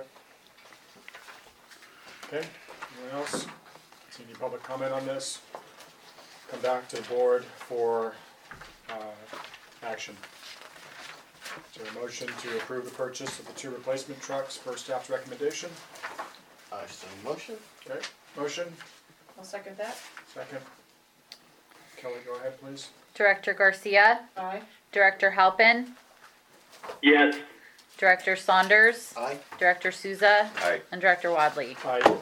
Okay, anyone else? See any public comment on this? Come back to the board for, uh, action. Is there a motion to approve the purchase of the two replacement trucks per staff's recommendation? I so motion. Okay, motion, I'll second that. second. Kelly, go ahead, please. Director Garcia, Aye. Director Halpin, Yes. Director Saunders, Aye. Director Souza, Aye. and Director Wadley. Aye.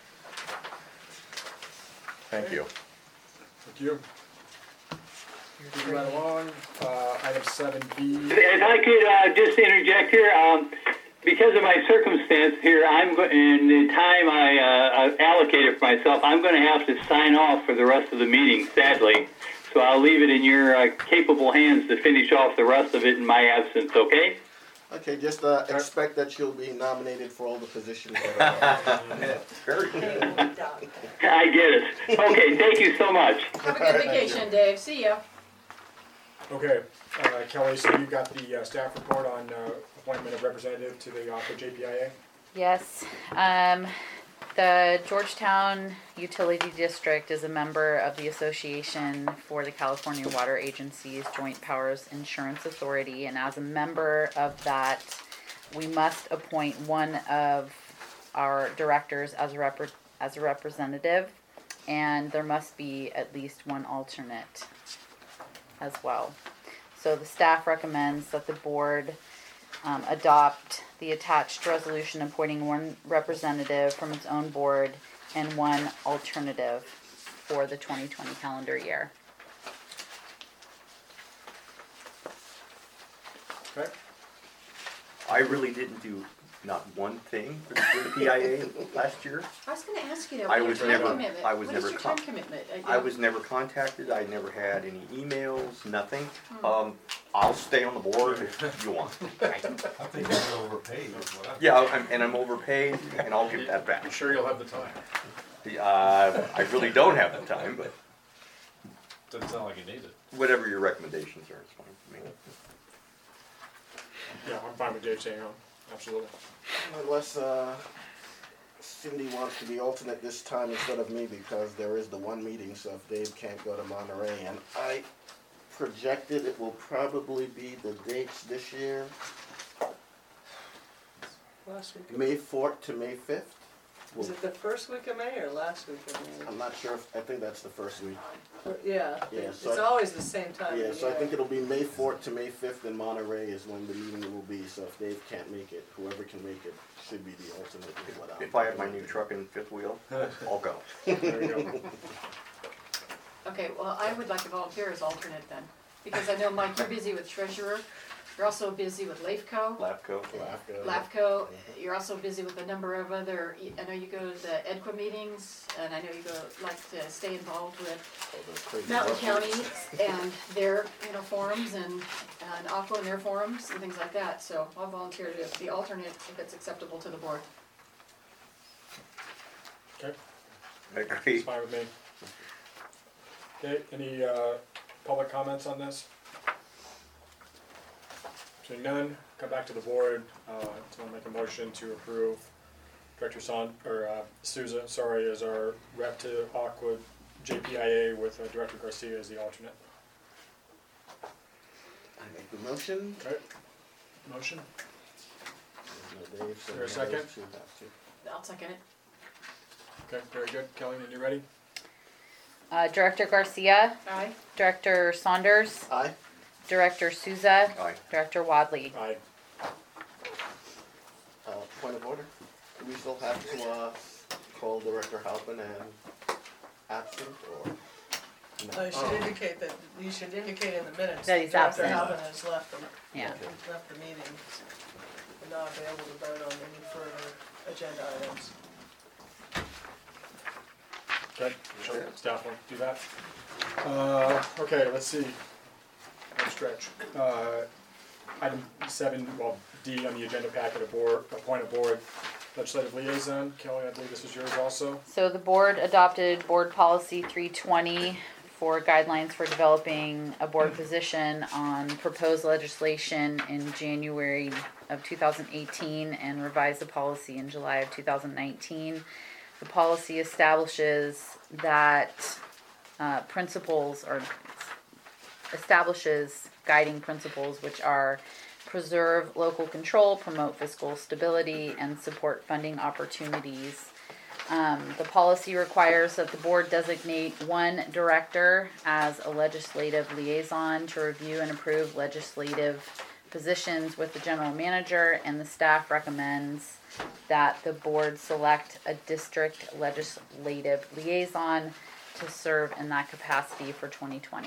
Thank you. Thank you. Moving right along, uh, item seven B. If I could uh, just interject here, um, because of my circumstance here, I'm go- in the time I uh, allocated for myself, I'm going to have to sign off for the rest of the meeting, sadly. So I'll leave it in your uh, capable hands to finish off the rest of it in my absence. Okay? Okay, just, uh, expect that you'll be nominated for all the positions that are. Very good. I get it. Okay, thank you so much. Have a good vacation, Dave, see ya. Okay, uh, Kelly, so you got the uh, staff report on uh, appointment of representative to the Aqua J P I A? Yes, um, the Georgetown Utility District is a member of the Association for the California Water Agency's Joint Powers Insurance Authority, and as a member of that, we must appoint one of our directors as a rep- as a representative, and there must be at least one alternate as well. So the staff recommends that the board um, adopt the attached resolution appointing one representative from its own board and one alternative for the twenty twenty calendar year. Okay, I really didn't do not one thing for the, for the P I A last year. I was gonna ask you that, I what your was time never- commitment? I was What is never your com- time commitment? Uh, I yeah. was never contacted, I never had any emails, nothing. Hmm. Um, I'll stay on the board if you want. I think I'm overpaid is what I. Yeah, I'm, and I'm overpaid, and I'll give that back. You sure you'll have the time? The, Uh, I really don't have the time, but Doesn't sound like you need it. whatever your recommendations are, it's fine for me. yeah, I'm fine with Dave staying on, absolutely. Unless, uh, Cindy wants to be alternate this time instead of me, because there is the one meeting, so if Dave can't go to Monterey, and I projected it will probably be the dates this year, Last week, May fourth to May fifth. is it the first week of May or last week of May? I'm not sure, if I think that's the first week. Yeah, Yeah, it's so I- always the same time of Yeah, the so I year. think it'll be May fourth to May fifth in Monterey is when the meeting will be, so if Dave can't make it, whoever can make it should be the alternate. is what I'm If I have my new truck and fifth wheel, I'll go. There you go. Okay, well, I would like to volunteer as alternate then, because I know, Mike, you're busy with treasurer, you're also busy with LAFCO. LAFCO. LAFCO. LAFCO, you're also busy with a number of other, I know you go to the E D Q A meetings, and I know you go, like to stay involved with All those crazy Mountain workers. County and their, you know, forums and, and Aqua and their forums and things like that, so I'll volunteer to be alternate if it's acceptable to the board. Okay, I agree. it's fine with me. Okay, any, uh, public comments on this? Seeing none, come back to the board, uh, so I'll make a motion to approve Director Son, or, uh, Souza, sorry, as our rep to Aqua J P I A with uh, Director Garcia as the alternate. I make the motion. Okay, motion, There's no Dave, so Is there a Dave second? should have to. I'll second it. okay, very good, Kelly, are you ready? Uh, Director Garcia, Aye. Director Saunders, Aye. Director Souza, Aye. Director Wadley. Aye. Uh, point of order, do we still have to, uh, call Director Halpin and absent, or? Oh, you should indicate that, you should indicate in the minutes. That he's Director absent. Halpin has left the, Yeah. left the meeting, and not available to vote on any further agenda items. Okay, sure, staff will do that. Uh, okay, let's see. Let's stretch. Uh, item seven, well, D on the agenda packet, a board, appoint a board legislative liaison. Kelly, I believe this is yours also. So the board adopted board policy three twenty for guidelines for developing a board position on proposed legislation in January of two thousand eighteen and revised the policy in July of two thousand nineteen. The policy establishes that uh, principles or establishes guiding principles which are preserve local control, promote fiscal stability, and support funding opportunities. Um, the policy requires that the board designate one director as a legislative liaison to review and approve legislative positions with the general manager, and the staff recommends that the board select a district legislative liaison to serve in that capacity for twenty twenty.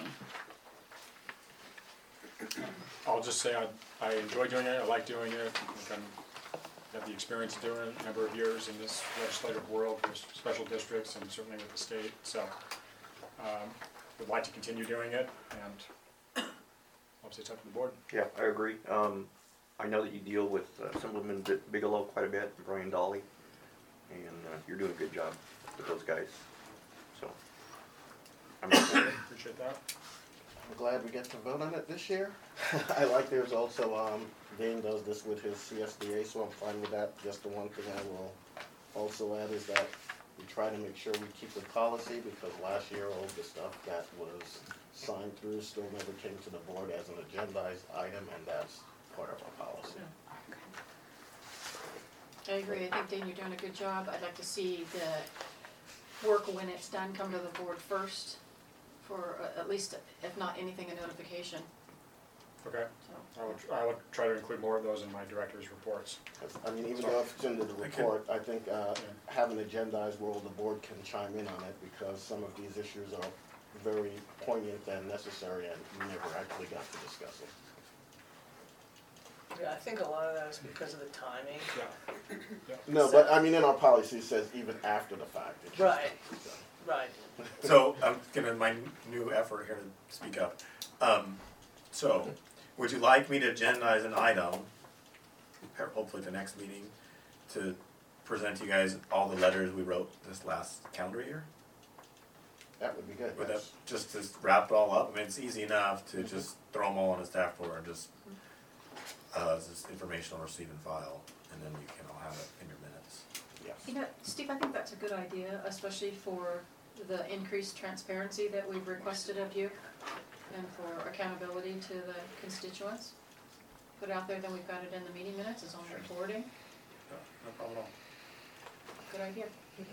I'll just say I, I enjoy doing it, I like doing it. I think I'm, have the experience of doing it, a number of years in this legislative world with special districts and certainly with the state, so, um, would like to continue doing it, and obviously it's up to the board. Yeah, I agree. Um, I know that you deal with uh, Assemblyman Bi- Bigelow quite a bit, Brian Dolly, and uh, you're doing a good job with those guys, so. I'm Appreciate that. I'm glad we get to vote on it this year. I like there's also, um, Dane does this with his C S D A, so I'm fine with that. Just the one thing I will also add is that we try to make sure we keep the policy, because last year all the stuff that was signed through still never came to the board as an agendized item, and that's part of our policy. I agree, I think Dane, you're doing a good job. I'd like to see the work when it's done come to the board first for uh, at least, if not anything, a notification. Okay, So, I would, I would try to include more of those in my director's reports. I mean, even though if it's into the report, I think, uh, having agendized where the board can chime in on it, because some of these issues are very poignant and necessary, and we never actually got to discuss it. Yeah, I think a lot of that is because of the timing. Yeah. Yeah. No, but I mean, in our policy it says even after the fact. it should Right. be done. Right. So I'm gonna, my new effort here to speak up. Um, so, would you like me to agendize an item, or hopefully the next meeting, to present to you guys all the letters we wrote this last calendar year? That would be good, Would that, yes. just to wrap it all up? I mean, it's easy enough to just throw them all on a staff drawer and just, uh, as this informational receive and file, and then you can all have it in your minutes. Yes. you know, Steve, I think that's a good idea, especially for the increased transparency that we've requested of you and for accountability to the constituents. Put it out there, then we've got it in the meeting minutes, it's on recording. No, no problem at all. Good idea.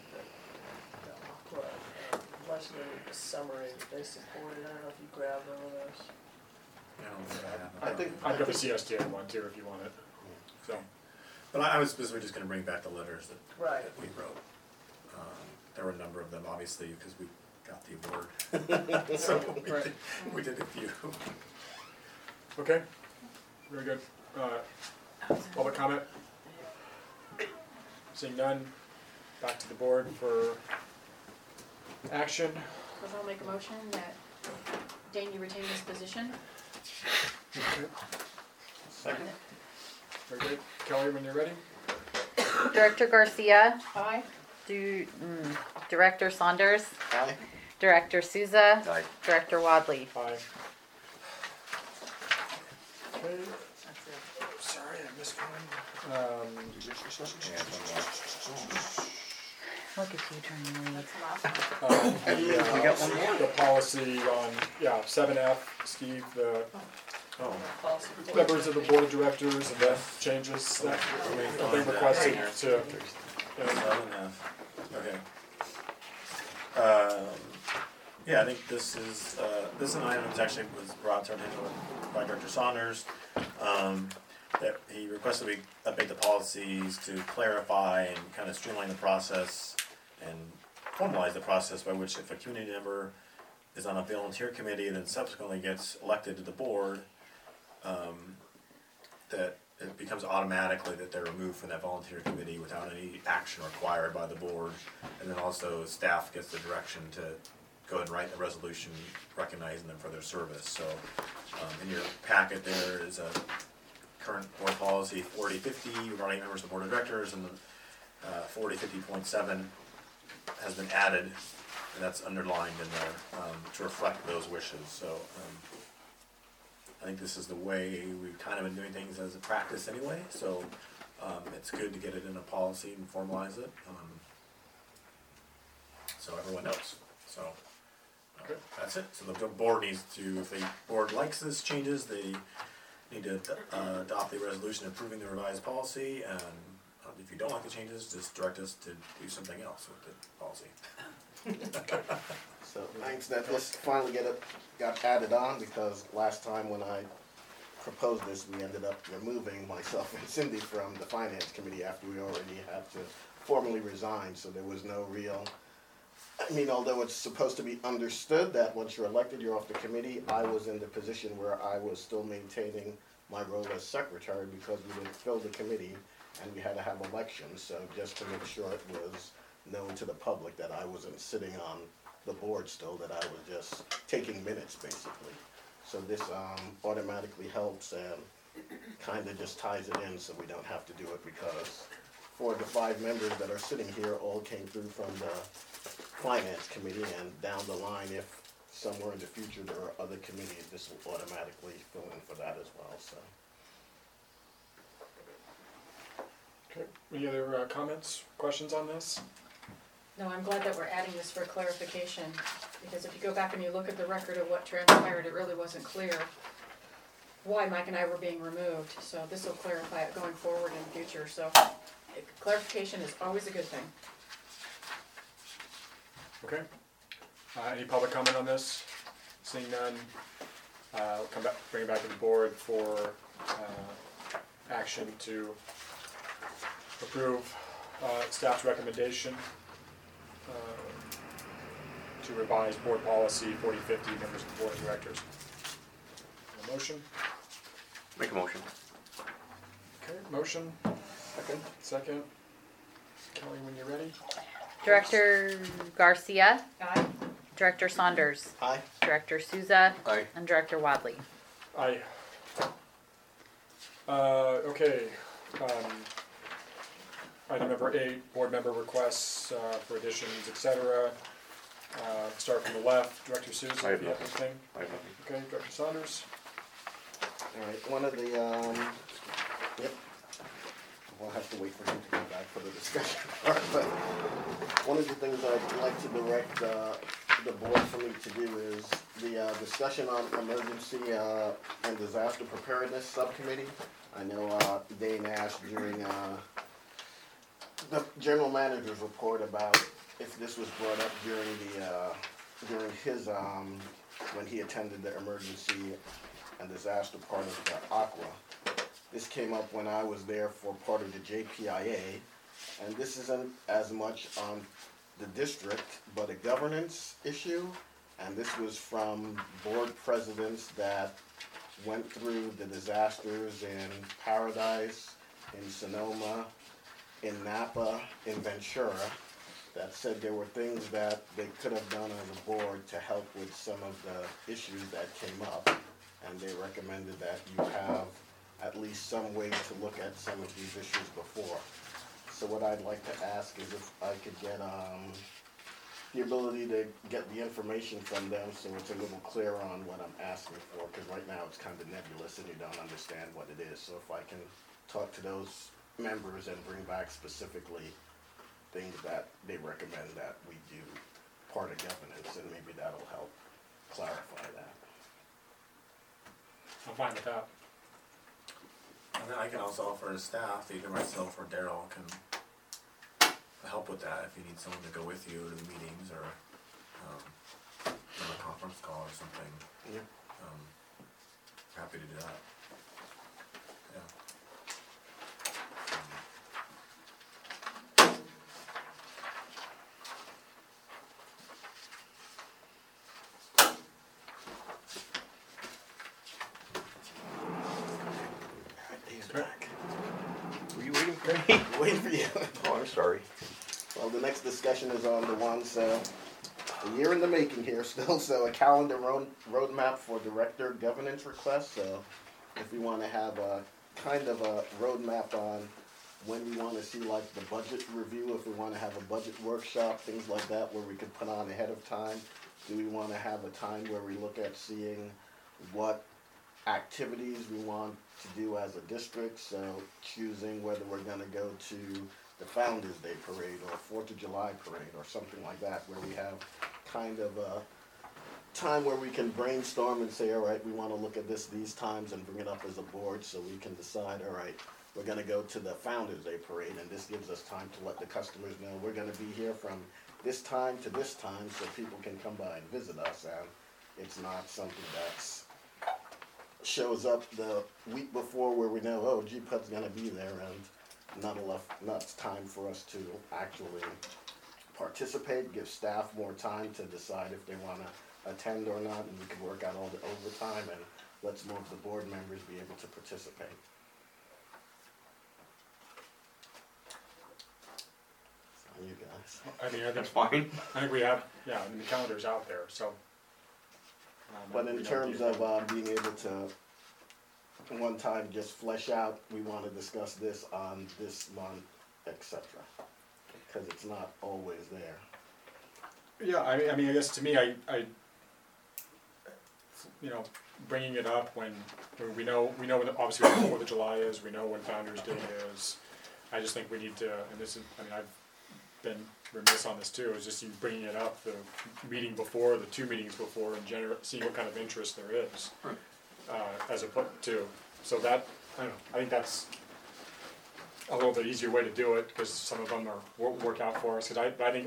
Well, uh, legislative summary that they supported, I don't know if you grabbed one of those. I don't think I have it. I think, I've got the C S D A one too, if you want it, so. But I I was specifically just gonna bring back the letters that, Right. that we wrote. Um, there were a number of them, obviously, because we got the award. So we Right. did, we did a few. Okay, very good. Uh, public comment? Seeing none, back to the board for action. So I'll make a motion that Dane, you retain this position. Second. Very good. Kelly, when you're ready? Director Garcia, Aye. do, mm, Director Saunders, Aye. Director Souza. Aye. Director Wadley. Aye. Okay. Sorry, I missed one. Um, Look at you trying to read. uh, the, uh, the policy on, yeah, seven F, Steve, the Oh. members of the board of directors and the changes that have been requested to. uh, Okay. Um, yeah, I think this is, uh, this is an item that actually was brought to our attention by Director Saunders. Um, that he requested we update the policies to clarify and kind of streamline the process and formalize the process by which if a community member is on a volunteer committee and then subsequently gets elected to the board, um, that it becomes automatically that they're removed from that volunteer committee without any action required by the board. And then also staff gets the direction to go ahead and write the resolution recognizing them for their service. So um, in your packet there is a current board policy forty fifty regarding members of the board of directors, and uh, forty fifty point seven has been added, and that's underlined in there um, to reflect those wishes. So um, I think this is the way we've kind of been doing things as a practice anyway, so um, it's good to get it in a policy and formalize it, um, so everyone knows. So uh, that's it. So the board needs to, if the board likes this changes, they need to uh, adopt the resolution approving the revised policy, and uh, if you don't like the changes, just direct us to do something else with the policy. So thanks that this finally get it, got added on, because last time when I proposed this, we ended up removing myself and Cindy from the finance committee after we already had to formally resign, so there was no real, I mean, although it's supposed to be understood that once you're elected, you're off the committee, I was in the position where I was still maintaining my role as secretary because we didn't fill the committee and we had to have elections, so just to make sure it was known to the public that I wasn't sitting on the board still, that I was just taking minutes basically. So this um, automatically helps and kind of just ties it in so we don't have to do it, because four of the five members that are sitting here all came through from the finance committee, and down the line, if somewhere in the future there are other committees, this will automatically fill in for that as well, so. Okay, any other uh, comments, questions on this? No, I'm glad that we're adding this for clarification, because if you go back and you look at the record of what transpired, it really wasn't clear why Mike and I were being removed, so this will clarify it going forward in the future, so it- clarification is always a good thing. Okay. Uh, any public comment on this? Seeing none, uh, I'll come back, bring it back to the board for, uh, action to approve, uh, staff's recommendation, uh, to revise board policy forty fifty, members of the board of directors. A motion? Make a motion. Okay, motion. Second. Second. Kelly, when you're ready. Director Garcia. Aye. Director Saunders. Aye. Director Souza. Aye. And Director Wadley. Aye. Uh, okay, um, item number eight, board member requests, uh, for additions, et cetera. Uh, start from the left, Director Susan, I have you have nothing. anything? I have nothing. Okay, Director Saunders? All right, one of the, um, yep, we'll have to wait for him to come back for the discussion part, but one of the things I'd like to direct, uh, the board for me to do is the, uh, discussion on emergency, uh, and disaster preparedness subcommittee. I know, uh, Dane asked during, uh, the general manager's report about if this was brought up during the, uh, during his, um, when he attended the emergency and disaster part of the Aqua. This came up when I was there for part of the J P I A, and this isn't as much on the district, but a governance issue, and this was from board presidents that went through the disasters in Paradise, in Sonoma, in Napa, in Ventura, that said there were things that they could have done as a board to help with some of the issues that came up, and they recommended that you have at least some way to look at some of these issues before. So what I'd like to ask is if I could get, um, the ability to get the information from them so it's a little clearer on what I'm asking for, because right now it's kind of nebulous and you don't understand what it is. So if I can talk to those members and bring back specifically things that they recommend that we do part of governance, and maybe that'll help clarify that. I'm fine with that. And then I can also offer as staff, either myself or Daryl can help with that if you need someone to go with you to the meetings or um, on a conference call or something. Yeah. Um, happy to do that. Yeah. Were you waiting for me? Waiting for you. Oh, I'm sorry. Well, the next discussion is on the one, so, a year in the making here still, so a calendar road, roadmap for director governance requests, so if we wanna have a, kind of a roadmap on when we wanna see like the budget review, if we wanna have a budget workshop, things like that, where we could put on ahead of time. Do we wanna have a time where we look at seeing what activities we want to do as a district, so choosing whether we're gonna go to the Founder's Day Parade or Fourth of July Parade or something like that, where we have kind of a time where we can brainstorm and say, all right, we wanna look at this these times and bring it up as a board so we can decide, all right, we're gonna go to the Founder's Day Parade, and this gives us time to let the customers know we're gonna be here from this time to this time so people can come by and visit us, and it's not something that's shows up the week before where we know, oh, G P U D's gonna be there, and not enough, not time for us to actually participate, give staff more time to decide if they wanna attend or not, and we can work out all the overtime, and let's more of the board members be able to participate. It's on you guys. I mean, I think. That's fine. I think we have, yeah, I mean, the calendar's out there, so. um, But we in don't terms need- of, uh, being able to, one time just flesh out, we wanna discuss this on this month, et cetera. Cause it's not always there. Yeah, I mean, I mean, I guess to me, I, I, you know, bringing it up when, when we know, we know when, the- obviously when the Fourth of July is, we know when Founder's Day is. I just think we need to, and this is, I mean, I've been remiss on this too, is just you bringing it up, the meeting before, the two meetings before, and gener, seeing what kind of interest there is. Right. Uh, as opposed to, so that, I don't know, I think that's a little bit easier way to do it, because some of them are, won't work out for us, cause I, I think